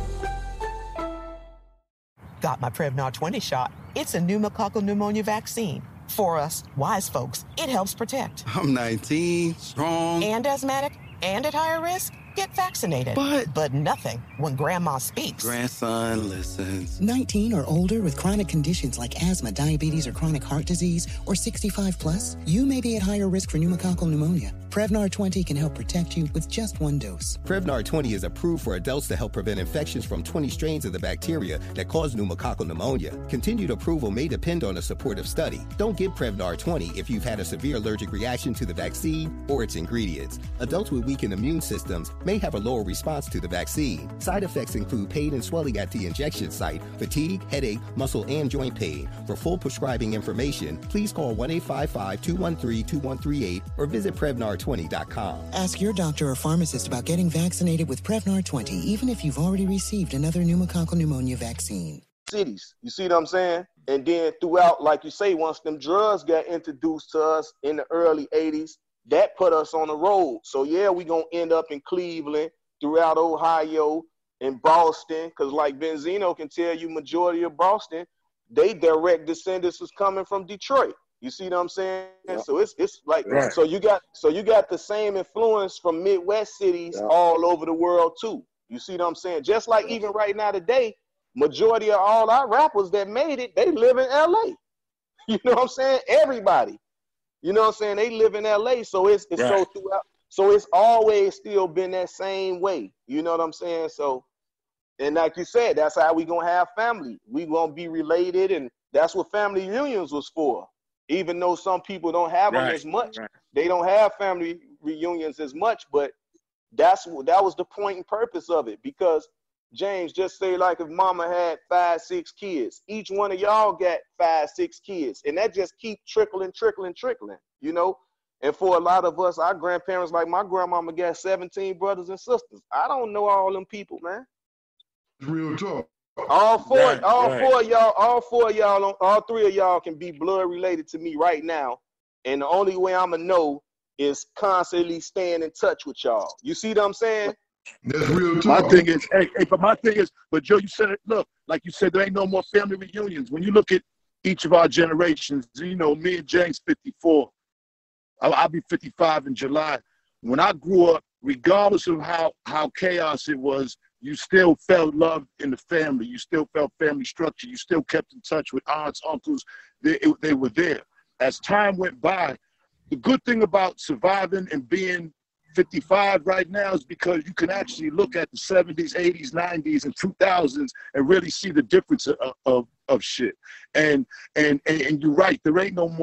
Got my Prevnar twenty shot. It's a pneumococcal pneumonia vaccine. For us, wise folks, it helps protect. I'm nineteen, strong. And asthmatic, and at higher risk. Get vaccinated. But... But nothing when grandma speaks. Grandson listens. nineteen or older with chronic conditions like asthma, diabetes, or chronic heart disease, or sixty-five plus, you may be at higher risk for pneumococcal pneumonia. Prevnar twenty can help protect you with just one dose. Prevnar twenty is approved for adults to help prevent infections from twenty strains of the bacteria that cause pneumococcal pneumonia. Continued approval may depend on a supportive study. Don't give Prevnar twenty if you've had a severe allergic reaction to the vaccine or its ingredients. Adults with weakened immune systems may have a lower response to the vaccine. Side effects include pain and swelling at the injection site, fatigue, headache, muscle, and joint pain. For full prescribing information, please call one eight five five, two one three, two one three eight or visit Prevnar twenty dot com. Ask your doctor or pharmacist about getting vaccinated with Prevnar twenty, even if you've already received another pneumococcal pneumonia vaccine. Cities, you see what I'm saying? And then throughout, like you say, once them drugs got introduced to us in the early eighties, that put us on the road. So yeah, we gonna end up in Cleveland, throughout Ohio, in Boston, because like Benzino can tell you, majority of Boston, they direct descendants was coming from Detroit. You see what I'm saying? Yeah. So it's it's like right. so you got so you got the same influence from Midwest cities yeah. all over the world too. You see what I'm saying? Just like even right now today, majority of all our rappers that made it, they live in L A. You know what I'm saying? Everybody. You know what I'm saying? They live in L A, so it's, it's right. so throughout. So it's always still been that same way. You know what I'm saying? So, and like you said, that's how we gonna have family. We gonna be related, and that's what family reunions was for. Even though some people don't have right. them as much, right. they don't have family reunions as much, but that's that was the point and purpose of it. Because James, just say like if mama had five, six kids, each one of y'all got five, six kids, and that just keep trickling, trickling, trickling, you know? And for a lot of us, our grandparents, like my grandmama got seventeen brothers and sisters. I don't know all them people, man. Real talk. All four, right, all right. four of y'all, all four of y'all, all three of y'all can be blood related to me right now. And the only way I'ma know is constantly staying in touch with y'all. You see what I'm saying? That's real talk. My thing is, hey, hey, but my thing is, but Joe, you said it, look, like you said, there ain't no more family reunions. When you look at each of our generations, you know, me and James, fifty-four, I'll, I'll be fifty-five in July. When I grew up, regardless of how, how chaos it was, you still felt love in the family. You still felt family structure. You still kept in touch with aunts, uncles. They, it, they were there. As time went by, the good thing about surviving and being fifty-five right now is because you can actually look at the seventies, eighties, nineties, and two thousands and really see the difference of, of, of shit. And, and, and, and you're right, there ain't no more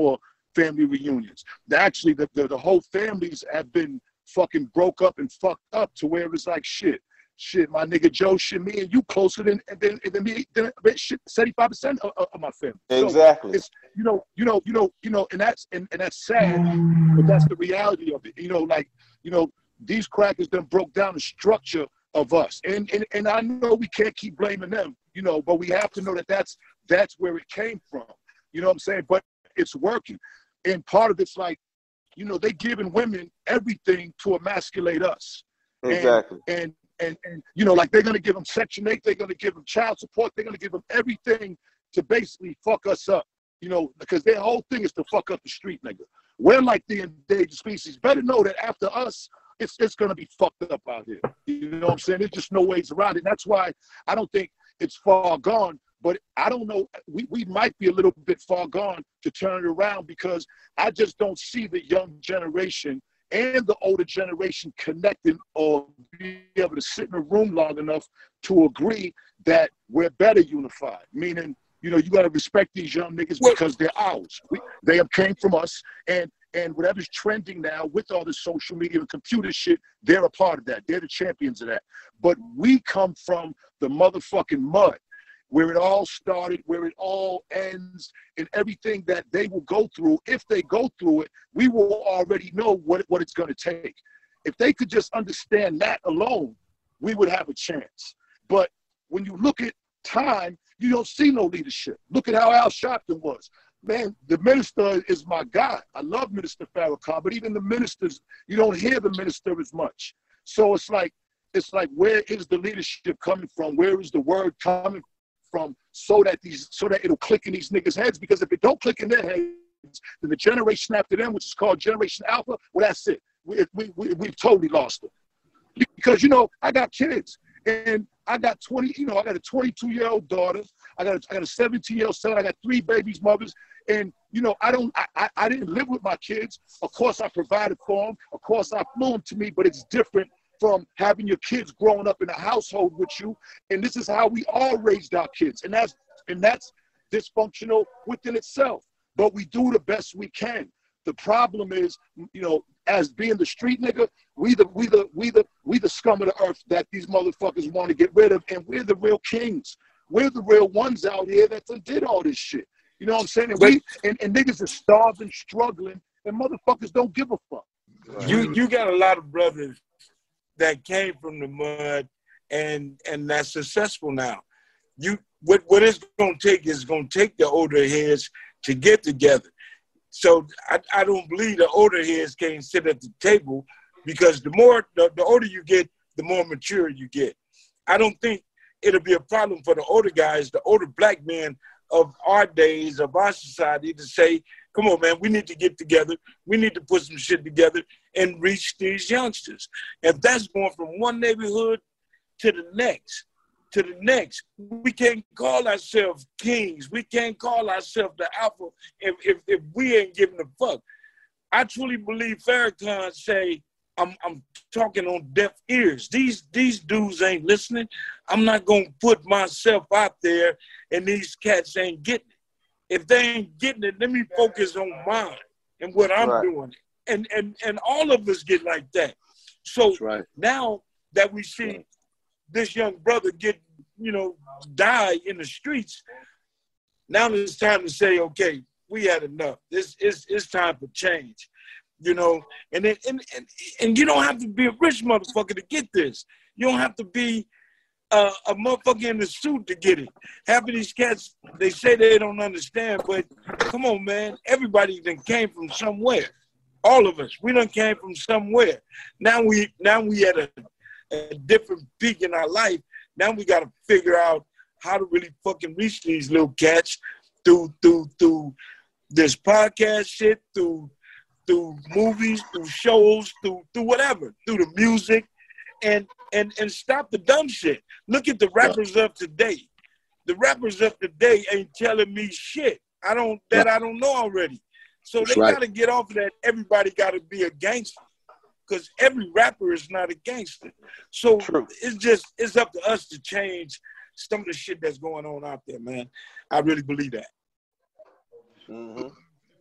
family reunions. Actually, the, the, the whole families have been fucking broke up and fucked up to where it's like, shit, shit, my nigga Joe, shit, me and you closer than than, than me, than, shit, seventy-five percent of, of my family. Exactly. So it's, you know, you know, you know, you know, and that's and, and that's sad, but that's the reality of it. You know, like, you know, these crackers done broke down the structure of us. And, and and I know we can't keep blaming them, you know, but we have to know that that's that's where it came from. You know what I'm saying? But it's working. And part of it's like, you know, they giving women everything to emasculate us. Exactly. And, and, and, and you know, like they're going to give them Section eight, they're going to give them child support, they're going to give them everything to basically fuck us up, you know, because their whole thing is to fuck up the street, nigga. We're like the endangered species. Better know that after us, it's it's going to be fucked up out here. You know what I'm saying? There's just no ways around it. And that's why I don't think it's far gone. But I don't know, we, we might be a little bit far gone to turn it around, because I just don't see the young generation and the older generation connecting or be able to sit in a room long enough to agree that we're better unified. Meaning, you know, you got to respect these young niggas because they're ours. We, they have came from us, and and whatever's trending now with all the social media and computer shit, they're a part of that. They're the champions of that. But we come from the motherfucking mud, where it all started, where it all ends, and everything that they will go through. If they go through it, we will already know what, what it's going to take. If they could just understand that alone, we would have a chance. But when you look at time, you don't see no leadership. Look at how Al Sharpton was. Man, the minister is my guy. I love Minister Farrakhan, but even the ministers, you don't hear the minister as much. So it's like, it's like, where is the leadership coming from? Where is the word coming from, so that these, so that it'll click in these niggas' heads? Because if it don't click in their heads, then the generation after them, which is called Generation Alpha, well, that's it. We, we, we, we've totally lost them. Because, you know, I got kids, and I got twenty, you know, I got a twenty-two-year-old daughter. I got a, I got a seventeen-year-old son. I got three babies' mothers. And, you know, I don't, I, I, I didn't live with my kids. Of course, I provided for them. Of course, I flew them to me, but it's different from having your kids growing up in a household with you. And this is how we all raised our kids. And that's, and that's dysfunctional within itself. But we do the best we can. The problem is, you know, as being the street nigga, we the we the we the we the scum of the earth that these motherfuckers want to get rid of, and we're the real kings. We're the real ones out here that did all this shit. You know what I'm saying? And we and, and niggas are starving, struggling, and motherfuckers don't give a fuck. You you got a lot of brothers that came from the mud and and that's successful now. You what what it's gonna take is gonna take the older heads to get together. So I, I don't believe the older heads can't sit at the table, because the more the, the older you get, the more mature you get. I don't think it'll be a problem for the older guys, the older black men of our days, of our society, to say, come on, man, we need to get together. We need to put some shit together and reach these youngsters. If that's going from one neighborhood to the next, to the next, we can't call ourselves kings. We can't call ourselves the alpha if, if, if we ain't giving a fuck. I truly believe Farrakhan say, I'm, I'm talking on deaf ears. These, these dudes ain't listening. I'm not going to put myself out there and these cats ain't getting it. If they ain't getting it, let me focus on mine and what I'm right. doing. And, and, and all of us get like that. So right. now that we see right. this young brother get, you know, die in the streets, now it's time to say, okay, we had enough. This is it's time for change. You know, and, it, and and and you don't have to be a rich motherfucker to get this. You don't have to be uh, a motherfucker in the suit to get it. Half of these cats, they say they don't understand, but come on, man. Everybody done came from somewhere. All of us, we done came from somewhere. Now we now we at a, a different peak in our life. Now we got to figure out how to really fucking reach these little cats through through through this podcast shit, through. through movies, through shows, through through whatever, through the music, and and and stop the dumb shit. Look at the rappers of today. The rappers of today ain't telling me shit. I don't that I don't know already. So That's they right. gotta get off of that. Everybody gotta be a gangster, because every rapper is not a gangster. So True. it's just it's up to us to change some of the shit that's going on out there, man. I really believe that. Mm-hmm. You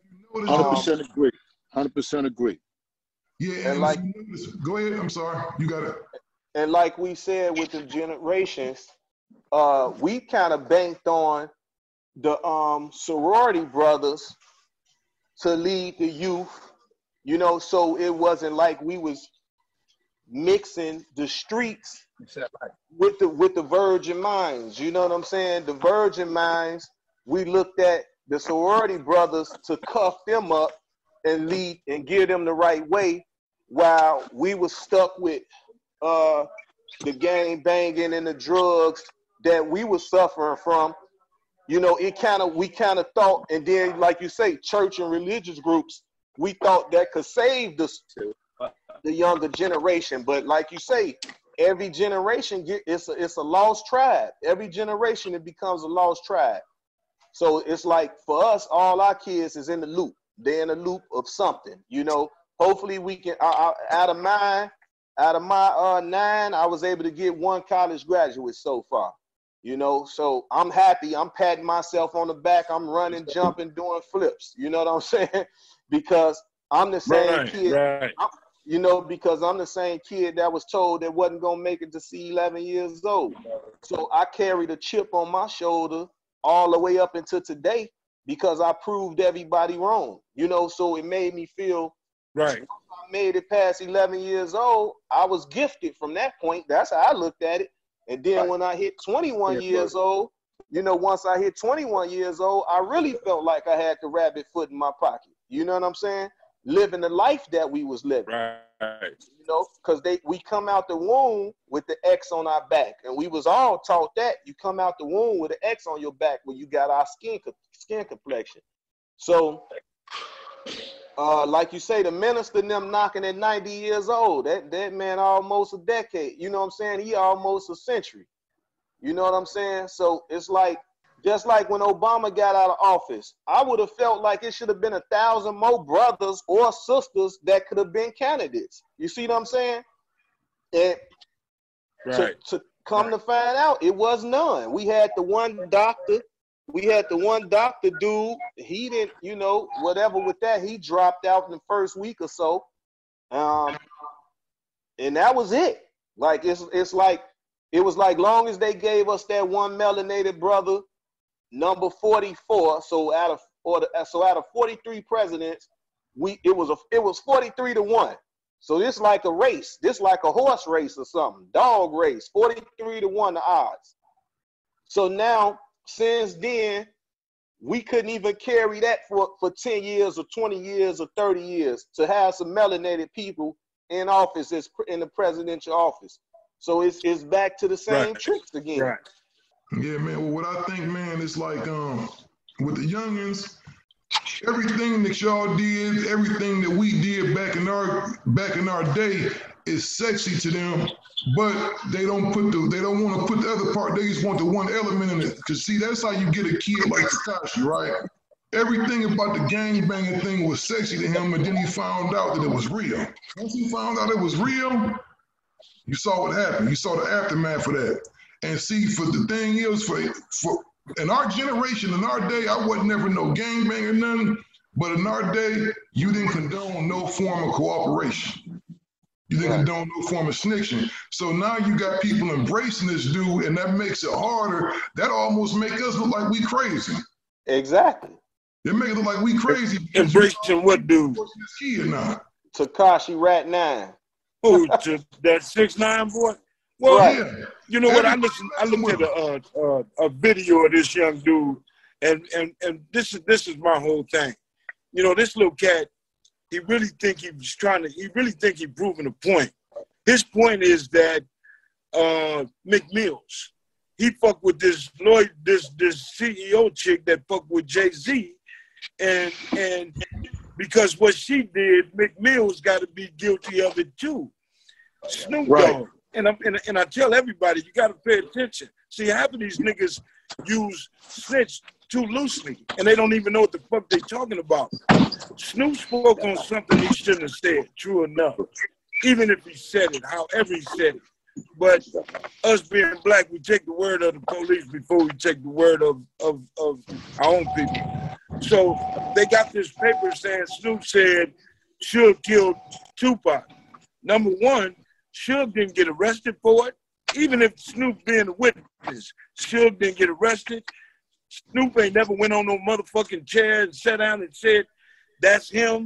notice? one hundred percent agree. one hundred percent agree. Yeah, and, And like- notice, go ahead. I'm sorry. You got it. And like we said with the generations, uh, we kind of banked on the um, sorority brothers to lead the youth, you know, so it wasn't like we was mixing the streets with the with the virgin minds. You know what I'm saying? The virgin minds, we looked at the sorority brothers to cuff them up and lead and give them the right way, while we was stuck with uh, the gang banging and the drugs that we were suffering from. You know, it kind of, we kind of thought, and then, like you say, church and religious groups, we thought that could save the, the younger generation. But like you say, every generation, get, it's, a, it's a lost tribe. Every generation, it becomes a lost tribe. So it's like, for us, all our kids is in the loop. They're in a loop of something, you know. Hopefully we can, uh, out of mine, out of my uh, nine, I was able to get one college graduate so far. You know, so I'm happy. I'm patting myself on the back. I'm running, jumping, doing flips. You know what I'm saying? Because I'm the same right, kid. Right. I'm, you know, because I'm the same kid that was told that wasn't going to make it to see eleven years old. So I carried a chip on my shoulder all the way up until today because I proved everybody wrong. You know, so it made me feel right. Once I made it past eleven years old, I was gifted from that point. That's how I looked at it. And then right. when I hit twenty-one yeah, years old, you know, once I hit twenty-one years old, I really felt like I had the rabbit foot in my pocket. You know what I'm saying? Living the life that we was living. Right. You know, because they we come out the womb with the X on our back. And we was all taught that. You come out the womb with an X on your back when you got our skin skin complexion. So, uh, like you say, the minister and them knocking at ninety years old, that, that man almost a decade. You know what I'm saying? He almost a century. You know what I'm saying? So it's like, just like when Obama got out of office, I would have felt like it should have been a thousand more brothers or sisters that could have been candidates. You see what I'm saying? And right. to, to come right. to find out, it was none. We had the one doctor. We had the one doctor dude, he didn't, you know, whatever with that, he dropped out in the first week or so. Um, and that was it. Like, it's it's like, it was like long as they gave us that one melanated brother, number forty-four, so out of or the, so out of forty-three presidents, we it was a it was forty-three to one. So this like a race, this like a horse race or something, dog race, forty-three to one the odds. So now, since then, we couldn't even carry that for, for ten years or twenty years or thirty years to have some melanated people in office as in the presidential office. So it's it's back to the same right. tricks again. Right. Yeah, man. Well, what I think, man, it's like um with the youngins, everything that y'all did, everything that we did back in our back in our day is sexy to them. But they don't put the they don't want to put the other part. They just want the one element in it. Cause see, that's how you get a kid like Tekashi, right? Everything about the gang banging thing was sexy to him, and then he found out that it was real. Once he found out it was real, you saw what happened. You saw the aftermath for that. And see, for the thing is, for for in our generation, in our day, I wasn't never no gang banger nothing. But in our day, you didn't condone no form of cooperation. You didn't right. condone no form of snitching. So now you got people embracing this dude, and that makes it harder. That almost make us look like we crazy. Exactly. It makes it look like we crazy. Embracing what dude? Tekashi Rat Nine. Who, to that six nine boy? Well, right. you know what? I listened. I looked at a, uh, uh, a video of this young dude, and and and this is this is my whole thing. You know, this little cat. He really think he was trying to. He really think he proving a point. His point is that uh, McMills, he fucked with this Lloyd, this this C E O chick that fucked with Jay-Z, and and because what she did, McMills got to be guilty of it too. Snoop right. Dogg, and I'm and, and I tell everybody, you got to pay attention. See, half of these niggas use snitch too loosely, and they don't even know what the fuck they talking about. Snoop spoke on something he shouldn't have said, true enough, even if he said it, however he said it. But us being black, we take the word of the police before we take the word of, of, of our own people. So they got this paper saying Snoop said Suge killed Tupac. Number one, Suge didn't get arrested for it. Even if Snoop being a witness, Suge didn't get arrested. Snoop ain't never went on no motherfucking chair and sat down and said, that's him.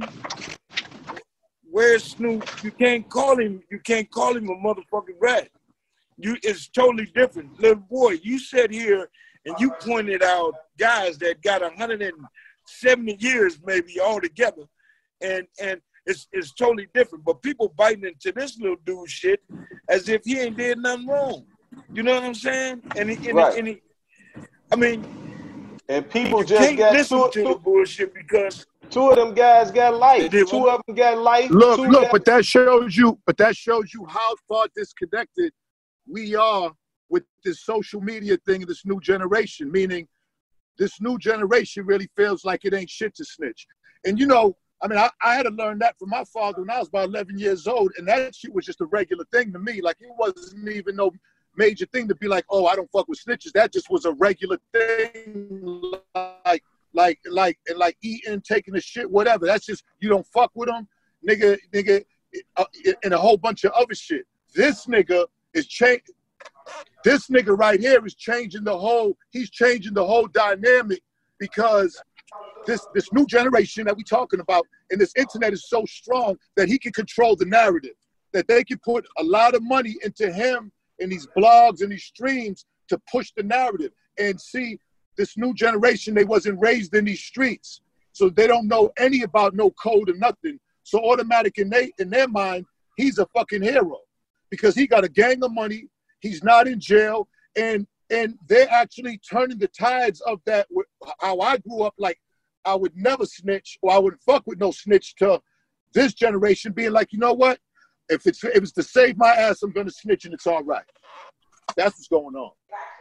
Where's Snoop? You can't call him, you can't call him a motherfucking rat. You, it's totally different. Little boy, you sat here and you pointed out guys that got one hundred seventy years maybe all together. And and it's it's totally different. But people biting into this little dude shit as if he ain't did nothing wrong. You know what I'm saying? And he, and right. he, and he I mean, and people you just can't got listen two, to two, the bullshit because two of them guys got life. Two of them got life. Look, two look, got... but that shows you, but that shows you how far disconnected we are with this social media thing of this new generation, meaning this new generation really feels like it ain't shit to snitch. And, you know, I mean, I, I had to learn that from my father when I was about eleven years old, and that shit was just a regular thing to me. Like, it wasn't even no major thing to be like, oh, I don't fuck with snitches. That just was a regular thing, like, like, like, and like eating, taking a shit, whatever. That's just, you don't fuck with them, nigga, nigga, uh, and a whole bunch of other shit. This nigga is changing. This nigga right here is changing the whole, he's changing the whole dynamic because this this new generation that we talking about and this internet is so strong that he can control the narrative, that they can put a lot of money into him and these blogs and these streams to push the narrative. And see, this new generation, they wasn't raised in these streets. So they don't know any about no code or nothing. So automatic in, they, in their mind, he's a fucking hero because he got a gang of money. He's not in jail, and and they're actually turning the tides of that. How I grew up, like I would never snitch, or I wouldn't fuck with no snitch. To this generation being like, you know what? If it's if it's to save my ass, I'm gonna snitch, and it's all right. That's what's going on.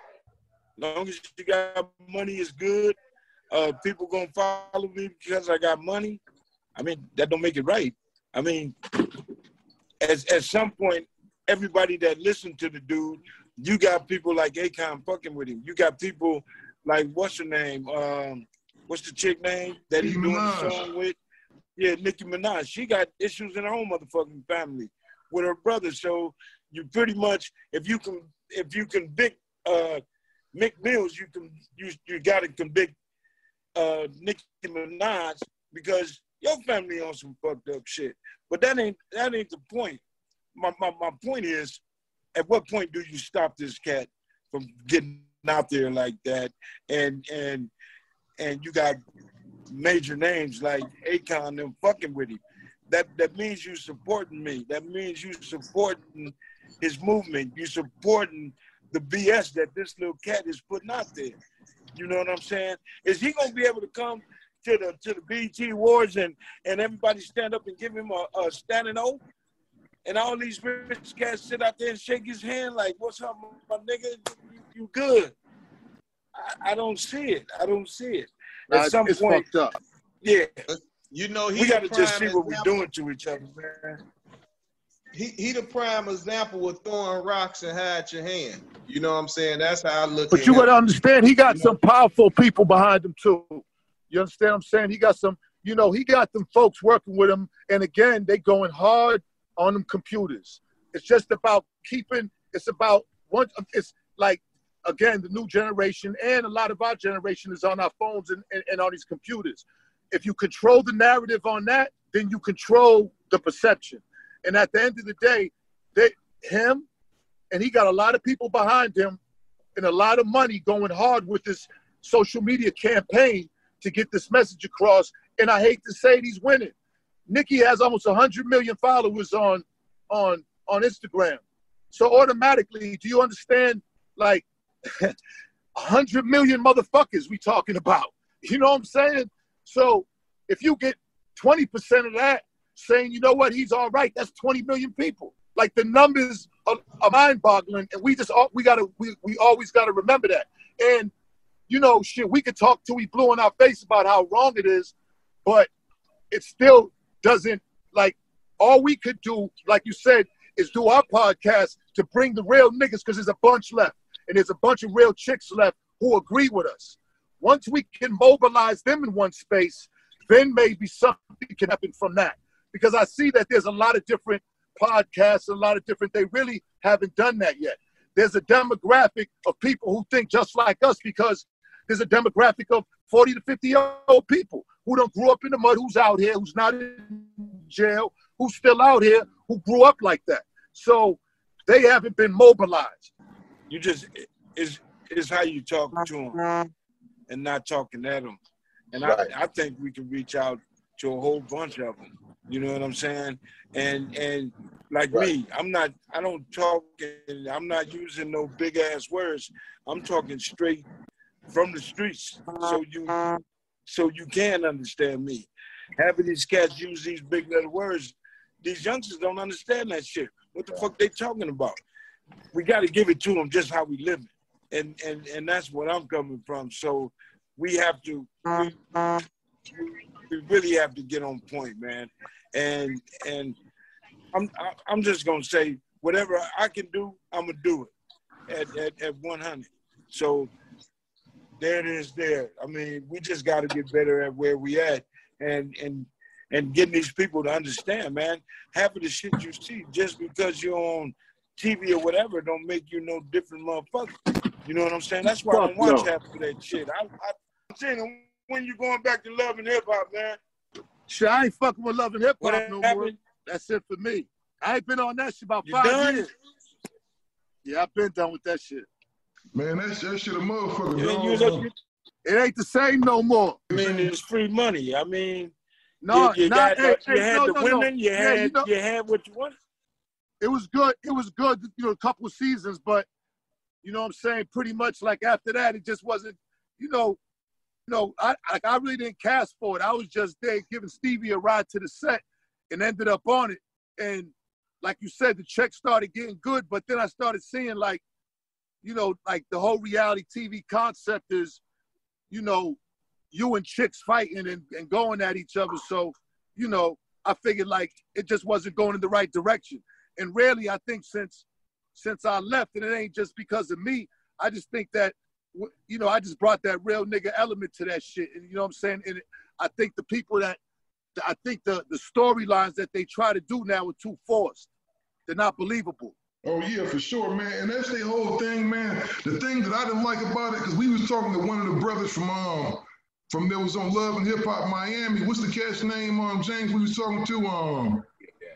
As long as you got money, is good. Uh, people gonna follow me because I got money. I mean, that don't make it right. I mean, as at some point. Everybody that listened to the dude, you got people like Akon fucking with him. You got people like, what's her name? Um, what's the chick name that he's doing the song with? Yeah, Nicki Minaj. She got issues in her own motherfucking family with her brother. So you pretty much, if you can, if you convict uh, Mick Mills, you can, you you got to convict uh, Nicki Minaj because your family on some fucked up shit. But that ain't that ain't the point. My, my my point is, at what point do you stop this cat from getting out there like that? And and and you got major names like Akon them fucking with him. That that means you supporting me. That means you supporting his movement. You supporting the B S that this little cat is putting out there. You know what I'm saying? Is he gonna be able to come to the to the B E T Awards and and everybody stand up and give him a, a standing O? And all these rich cats sit out there and shake his hand like, what's up, my nigga? You, you good. I, I don't see it. I don't see it. At nah, some it's point, fucked up. Yeah. You know, he we got to just see example. what we're doing to each other, man. He he the prime example with throwing rocks and hide your hand. You know what I'm saying? That's how I look but at it. But you got to understand, he got you some know? powerful people behind him, too. You understand what I'm saying? He got some, you know, he got them folks working with him. And again, they going hard on them computers. It's just about keeping, it's about, one. it's like, again, the new generation and a lot of our generation is on our phones and, and, and on these computers. If you control the narrative on that, then you control the perception. And at the end of the day, they, him, and he got a lot of people behind him and a lot of money going hard with this social media campaign to get this message across. And I hate to say it, he's winning. Nicki has almost one hundred million followers on, on, on Instagram. So automatically, do you understand, like, one hundred million motherfuckers we talking about? You know what I'm saying? So if you get twenty percent of that saying, you know what, he's all right, that's twenty million people. Like, the numbers are, are mind-boggling, and we just, we gotta, we, we always gotta remember that. And, you know, shit, we could talk till we blue in our face about how wrong it is, but it still doesn't, like, all we could do, like you said, is do our podcast to bring the real niggas, because there's a bunch left, and there's a bunch of real chicks left who agree with us. Once we can mobilize them in one space, then maybe something can happen from that. Because I see that there's a lot of different podcasts, a lot of different, they really haven't done that yet. There's a demographic of people who think just like us, because there's a demographic of forty to fifty year old people who don't grew up in the mud, who's out here, who's not in jail, who's still out here, who grew up like that. So they haven't been mobilized. You just, it's, it's how you talk to them and not talking at them. And right. I, I think we can reach out to a whole bunch of them. You know what I'm saying? And and like right. me, I'm not, I don't talk, and I'm not using no big ass words. I'm talking straight from the streets, so you so you can understand me. Having these cats use these big little words, these youngsters don't understand that shit. What the fuck they talking about? We got to give it to them just how we live it, and and and that's what I'm coming from. So we have to, we, we really have to get on point, man. And and I'm I'm just gonna say whatever I can do, I'm gonna do it at at, at one hundred. So there it is. There. I mean, we just got to get better at where we at, and and and getting these people to understand, man. Half of the shit you see, just because you're on T V or whatever, don't make you no different motherfucker. You know what I'm saying? That's why I don't watch no. half of that shit. I, I, I'm saying, when you going back to Love and Hip Hop, man? Shit, I ain't fucking with Love and Hip Hop no happened? more. That's it for me. I ain't been on that shit about you five done? years. Yeah, I've been done with that shit. Man, that, that shit a motherfucker. You ain't use no. It ain't the same no more. I mean, it's free money. I mean, no, you, you, not, got, hey, you hey, had no, the no, women, no. you yeah, had you, know, you had what you wanted. It was good. It was good, you know, a couple of seasons, but you know what I'm saying? Pretty much like after that, it just wasn't, you know, you know, I like I really didn't cast for it. I was just there giving Stevie a ride to the set and ended up on it. And like you said, the check started getting good, but then I started seeing like, you know, like the whole reality T V concept is, you know, you and chicks fighting and, and going at each other. So, you know, I figured like it just wasn't going in the right direction. And really, I think since since I left, and it ain't just because of me, I just think that, you know, I just brought that real nigga element to that shit. And you know what I'm saying? And I think the people that, I think the, the storylines that they try to do now are too forced. They're not believable. Oh, yeah, for sure, man. And that's the whole thing, man. The thing that I didn't like about it, because we was talking to one of the brothers from, um, from that was on Love and Hip Hop Miami. What's the cat's name, um, James, we was talking to? Um,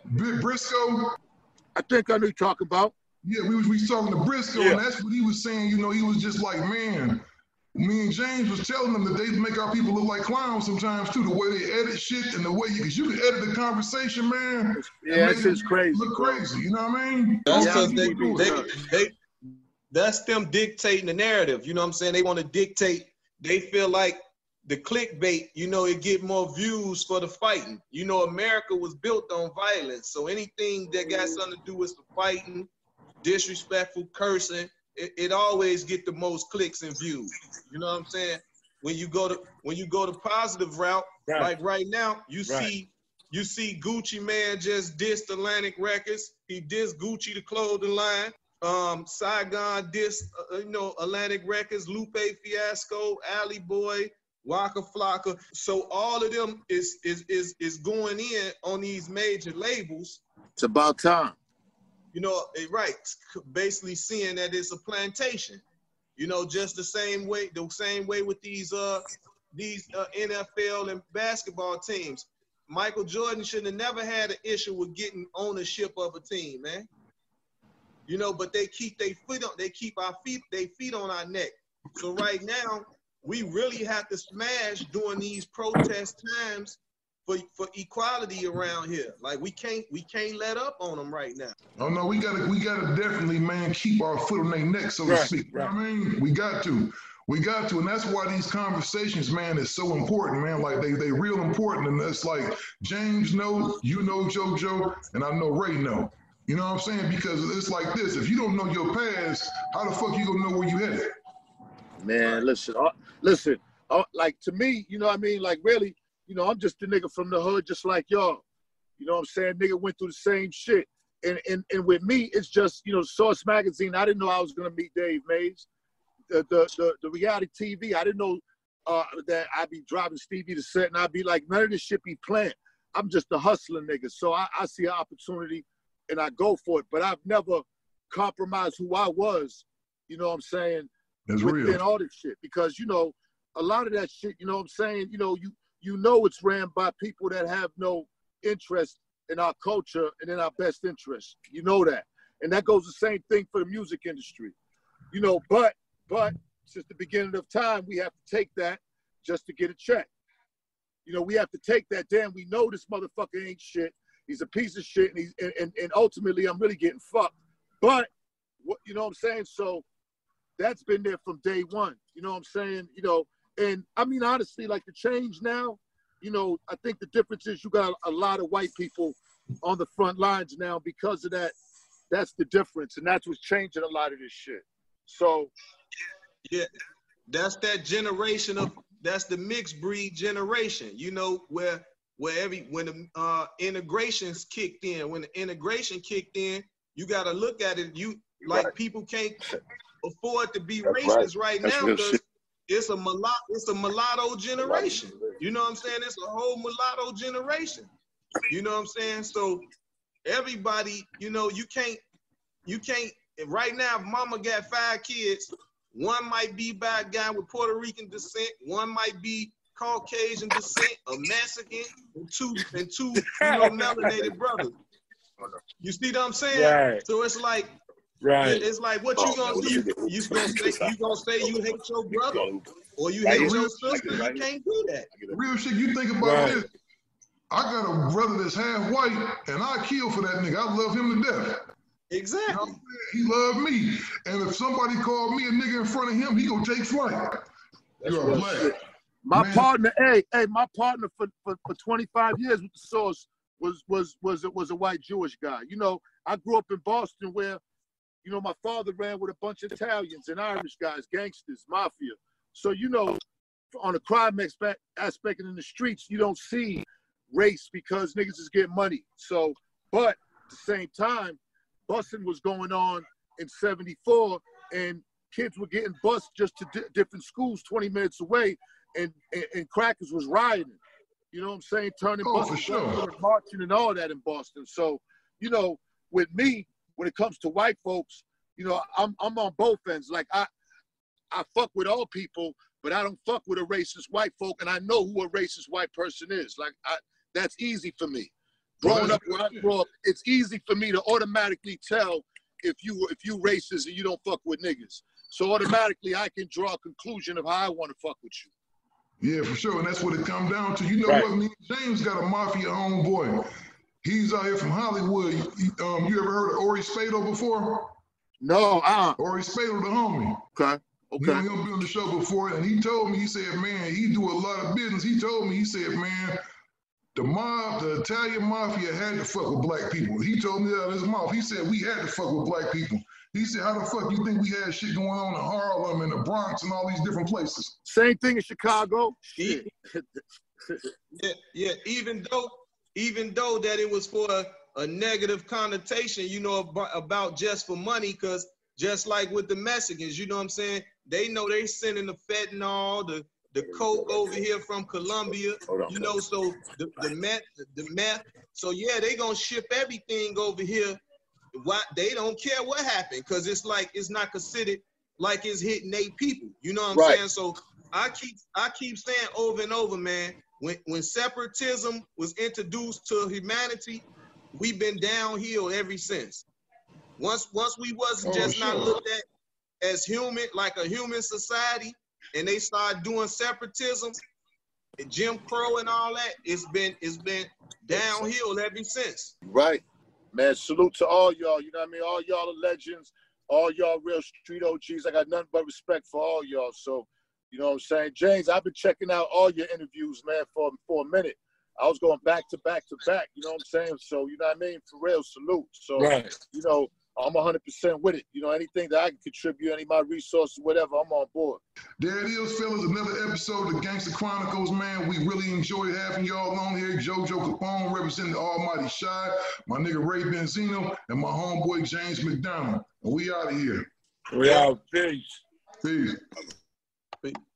Briscoe? I think I knew you talking about. Yeah, we was, we was talking to Briscoe, yeah. And that's what he was saying. You know, he was just like, man, me and James was telling them that they make our people look like clowns sometimes, too, the way they edit shit and the way you, because you can edit the conversation, man. Yeah, it's just crazy. Look crazy, you know what I mean? That's because they, they, they, that's them dictating the narrative. You know what I'm saying? They want to dictate. They feel like the clickbait, you know, it get more views for the fighting. You know, America was built on violence. So anything that got something to do with the fighting, disrespectful, cursing, it, it always get the most clicks and views. You know what I'm saying? When you go to when you go to positive route, right. Like right now, you right. see you see Gucci Man just dissed Atlantic Records. He dissed Gucci, the clothing line. Um, Saigon dissed uh, you know Atlantic Records, Lupe Fiasco, Alley Boy, Waka Flocka. So all of them is is is is going in on these major labels. It's about time. You know, right, basically seeing that it's a plantation. You know, just the same way, the same way with these uh these uh, N F L and basketball teams. Michael Jordan should have never had an issue with getting ownership of a team, man. You know, but they keep their foot on, they keep our feet, they feet on our neck. So right now, we really have to smash during these protest times for, for equality around here. Like we can't we can't let up on them right now. Oh no, we gotta we gotta definitely, man, keep our foot on their neck, so right, to speak. Right. You know what I mean? We got to. We got to, and that's why these conversations, man, is so important, man. Like they they real important, and it's like James know, you know JoJo, and I know Ray know. You know what I'm saying? Because it's like this: if you don't know your past, how the fuck you gonna know where you headed? Man, listen, uh, listen. Uh, like to me, you know what I mean? Like really, you know, I'm just a nigga from the hood, just like y'all. You know what I'm saying? Nigga went through the same shit, and and and with me, it's just you know, Source Magazine. I didn't know I was gonna meet Dave Mays. The, the, the, the reality T V, I didn't know uh, that I be driving Stevie to set, and I be like, none of this shit be planned. I'm just a hustler nigga. So I, I see an opportunity, and I go for it. But I've never compromised who I was, you know what I'm saying, That's within real. all this shit. Because, you know, a lot of that shit, you know what I'm saying, you know, you you know it's ran by people that have no interest in our culture and in our best interest. You know that. And that goes the same thing for the music industry. You know, but, but since the beginning of time, we have to take that just to get a check. You know, we have to take that, damn, we know this motherfucker ain't shit. He's a piece of shit, and, he's, and, and, and ultimately I'm really getting fucked. But, what, you know what I'm saying? So that's been there from day one. You know what I'm saying? You know, and I mean, honestly, like the change now, you know, I think the difference is you got a lot of white people on the front lines now because of that. That's the difference, and that's what's changing a lot of this shit. So, yeah, that's that generation of that's the mixed breed generation. You know, where where every when the uh, integrations kicked in, when the integration kicked in, you got to look at it. You like right. people can't afford to be that's racist right, right now because it's a mulatto, it's a mulatto generation. You know what I'm saying? It's a whole mulatto generation. You know what I'm saying? So everybody, you know, you can't, you can't. Right now, if mama got five kids, one might be by a guy with Puerto Rican descent, one might be Caucasian descent, a Mexican, and two and two, you know, melanated brothers. You see what I'm saying? Right. So it's like, right. It's like what you gonna do? You, you gonna say you gonna say you hate your brother or you hate your sister? You can't do that. Real shit. You think about right. this. I got a brother that's half white, and I kill for that nigga. I love him to death. Exactly. You know, he loved me. And if somebody called me a nigga in front of him, he gonna take flight. That's You're a black. My Man. partner, hey, hey, my partner for, for, for twenty-five years with the Source was was was was a white Jewish guy. You know, I grew up in Boston where, you know, my father ran with a bunch of Italians and Irish guys, gangsters, mafia. So, you know, on a crime aspect, aspect and in the streets, you don't see race because niggas is getting money. So, but at the same time, busing was going on in seventy-four, and kids were getting bused just to di- different schools twenty minutes away, and, and, and crackers was rioting. You know what I'm saying? Turning oh, buses, sure. and marching and all that in Boston. So, you know, with me, when it comes to white folks, you know, I'm I'm on both ends. Like I, I fuck with all people, but I don't fuck with a racist white folk, and I know who a racist white person is. Like I, that's easy for me. Growing up where I grew up, it's easy for me to automatically tell if you if you racist and you don't fuck with niggas. So automatically I can draw a conclusion of how I want to fuck with you. Yeah, for sure, and that's what it comes down to. You know right. what? Me and James got a mafia homeboy. He's out here from Hollywood. Um, you ever heard of Ori Spado before? No, uh. Ori Spado, the homie. Okay. Okay. You know, he'll be on the show before, and he told me, he said, man, he do a lot of business. He told me, he said, man, the mob, the Italian mafia had to fuck with black people. He told me that out of his mouth. He said, we had to fuck with black people. He said, how the fuck you think we had shit going on in Harlem and the Bronx and all these different places? Same thing in Chicago. Yeah, yeah, yeah. Even though, even though that it was for a, a negative connotation, you know, about, about just for money, because just like with the Mexicans, you know what I'm saying? They know they sending the fentanyl, the the coke over here from Colombia, you know, so the, the meth, the meth. So yeah, they gonna ship everything over here. Why they don't care what happened, because it's like it's not considered like it's hitting eight people. You know what I'm right. saying? So I keep I keep saying over and over, man, when when separatism was introduced to humanity, we've been downhill ever since. Once once we wasn't oh, just sure. not looked at as human, like a human society, and they started doing separatism, and Jim Crow and all that, it's been it's been downhill ever since. Right. Man, salute to all y'all. You know what I mean? All y'all are legends. All y'all real street O Gs. I got nothing but respect for all y'all. So, you know what I'm saying? James, I've been checking out all your interviews, man, for, for a minute. I was going back to back to back. You know what I'm saying? So, you know what I mean? For real, salute. So, right. you know, I'm one hundred percent with it. You know, anything that I can contribute, any of my resources, whatever, I'm on board. There it is, fellas. Another episode of the Gangster Chronicles, man. We really enjoyed having y'all on here. JoJo Capone representing the Almighty Shy, my nigga Ray Benzino, and my homeboy James McDonald. And we out of here. We out. Peace. Peace. Peace.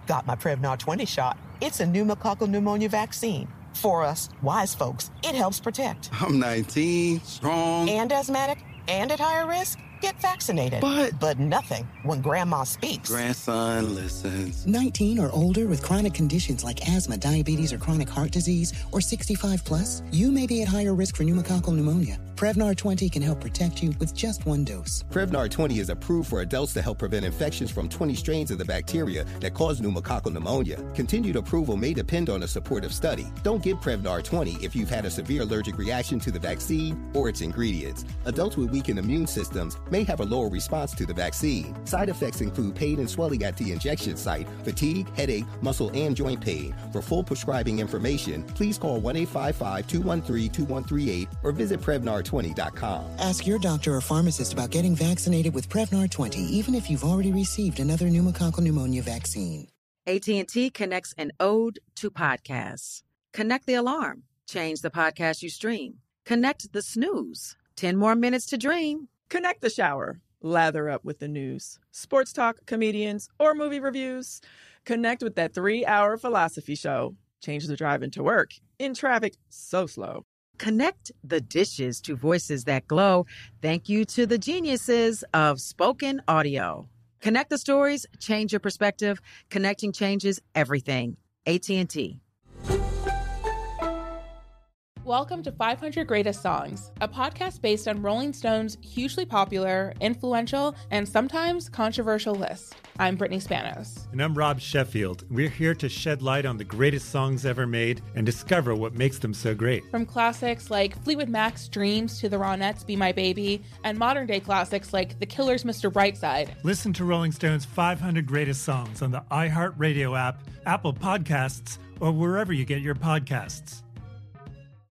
got my Prevnar twenty shot. It's a pneumococcal pneumonia vaccine. For us, wise folks, it helps protect. I'm nineteen, strong. And asthmatic, and at higher risk? Get vaccinated. But... But nothing when grandma speaks. Grandson listens. nineteen or older with chronic conditions like asthma, diabetes, or chronic heart disease, or sixty-five plus, you may be at higher risk for pneumococcal pneumonia. Prevnar twenty can help protect you with just one dose. Prevnar twenty is approved for adults to help prevent infections from twenty strains of the bacteria that cause pneumococcal pneumonia. Continued approval may depend on a supportive study. Don't give Prevnar twenty if you've had a severe allergic reaction to the vaccine or its ingredients. Adults with weakened immune systems may have a lower response to the vaccine. Side effects include pain and swelling at the injection site, fatigue, headache, muscle, and joint pain. For full prescribing information, please call one eight five five, two one three, two one three eight or visit Prevnar twenty dot com. Ask your doctor or pharmacist about getting vaccinated with Prevnar twenty, even if you've already received another pneumococcal pneumonia vaccine. A T and T connects an ode to podcasts. Connect the alarm. Change the podcast you stream. Connect the snooze. ten more minutes to dream. Connect the shower. Lather up with the news, sports talk, comedians, or movie reviews. Connect with that three-hour philosophy show. Change the drive into work in traffic so slow. Connect the dishes to voices that glow. Thank you to the geniuses of spoken audio. Connect the stories, change your perspective. Connecting changes everything. A T and T. Welcome to five hundred Greatest Songs, a podcast based on Rolling Stone's hugely popular, influential, and sometimes controversial list. I'm Brittany Spanos. And I'm Rob Sheffield. We're here to shed light on the greatest songs ever made and discover what makes them so great. From classics like Fleetwood Mac's Dreams to the Ronettes' Be My Baby, and modern-day classics like The Killer's Mister Brightside. Listen to Rolling Stone's five hundred Greatest Songs on the iHeartRadio app, Apple Podcasts, or wherever you get your podcasts.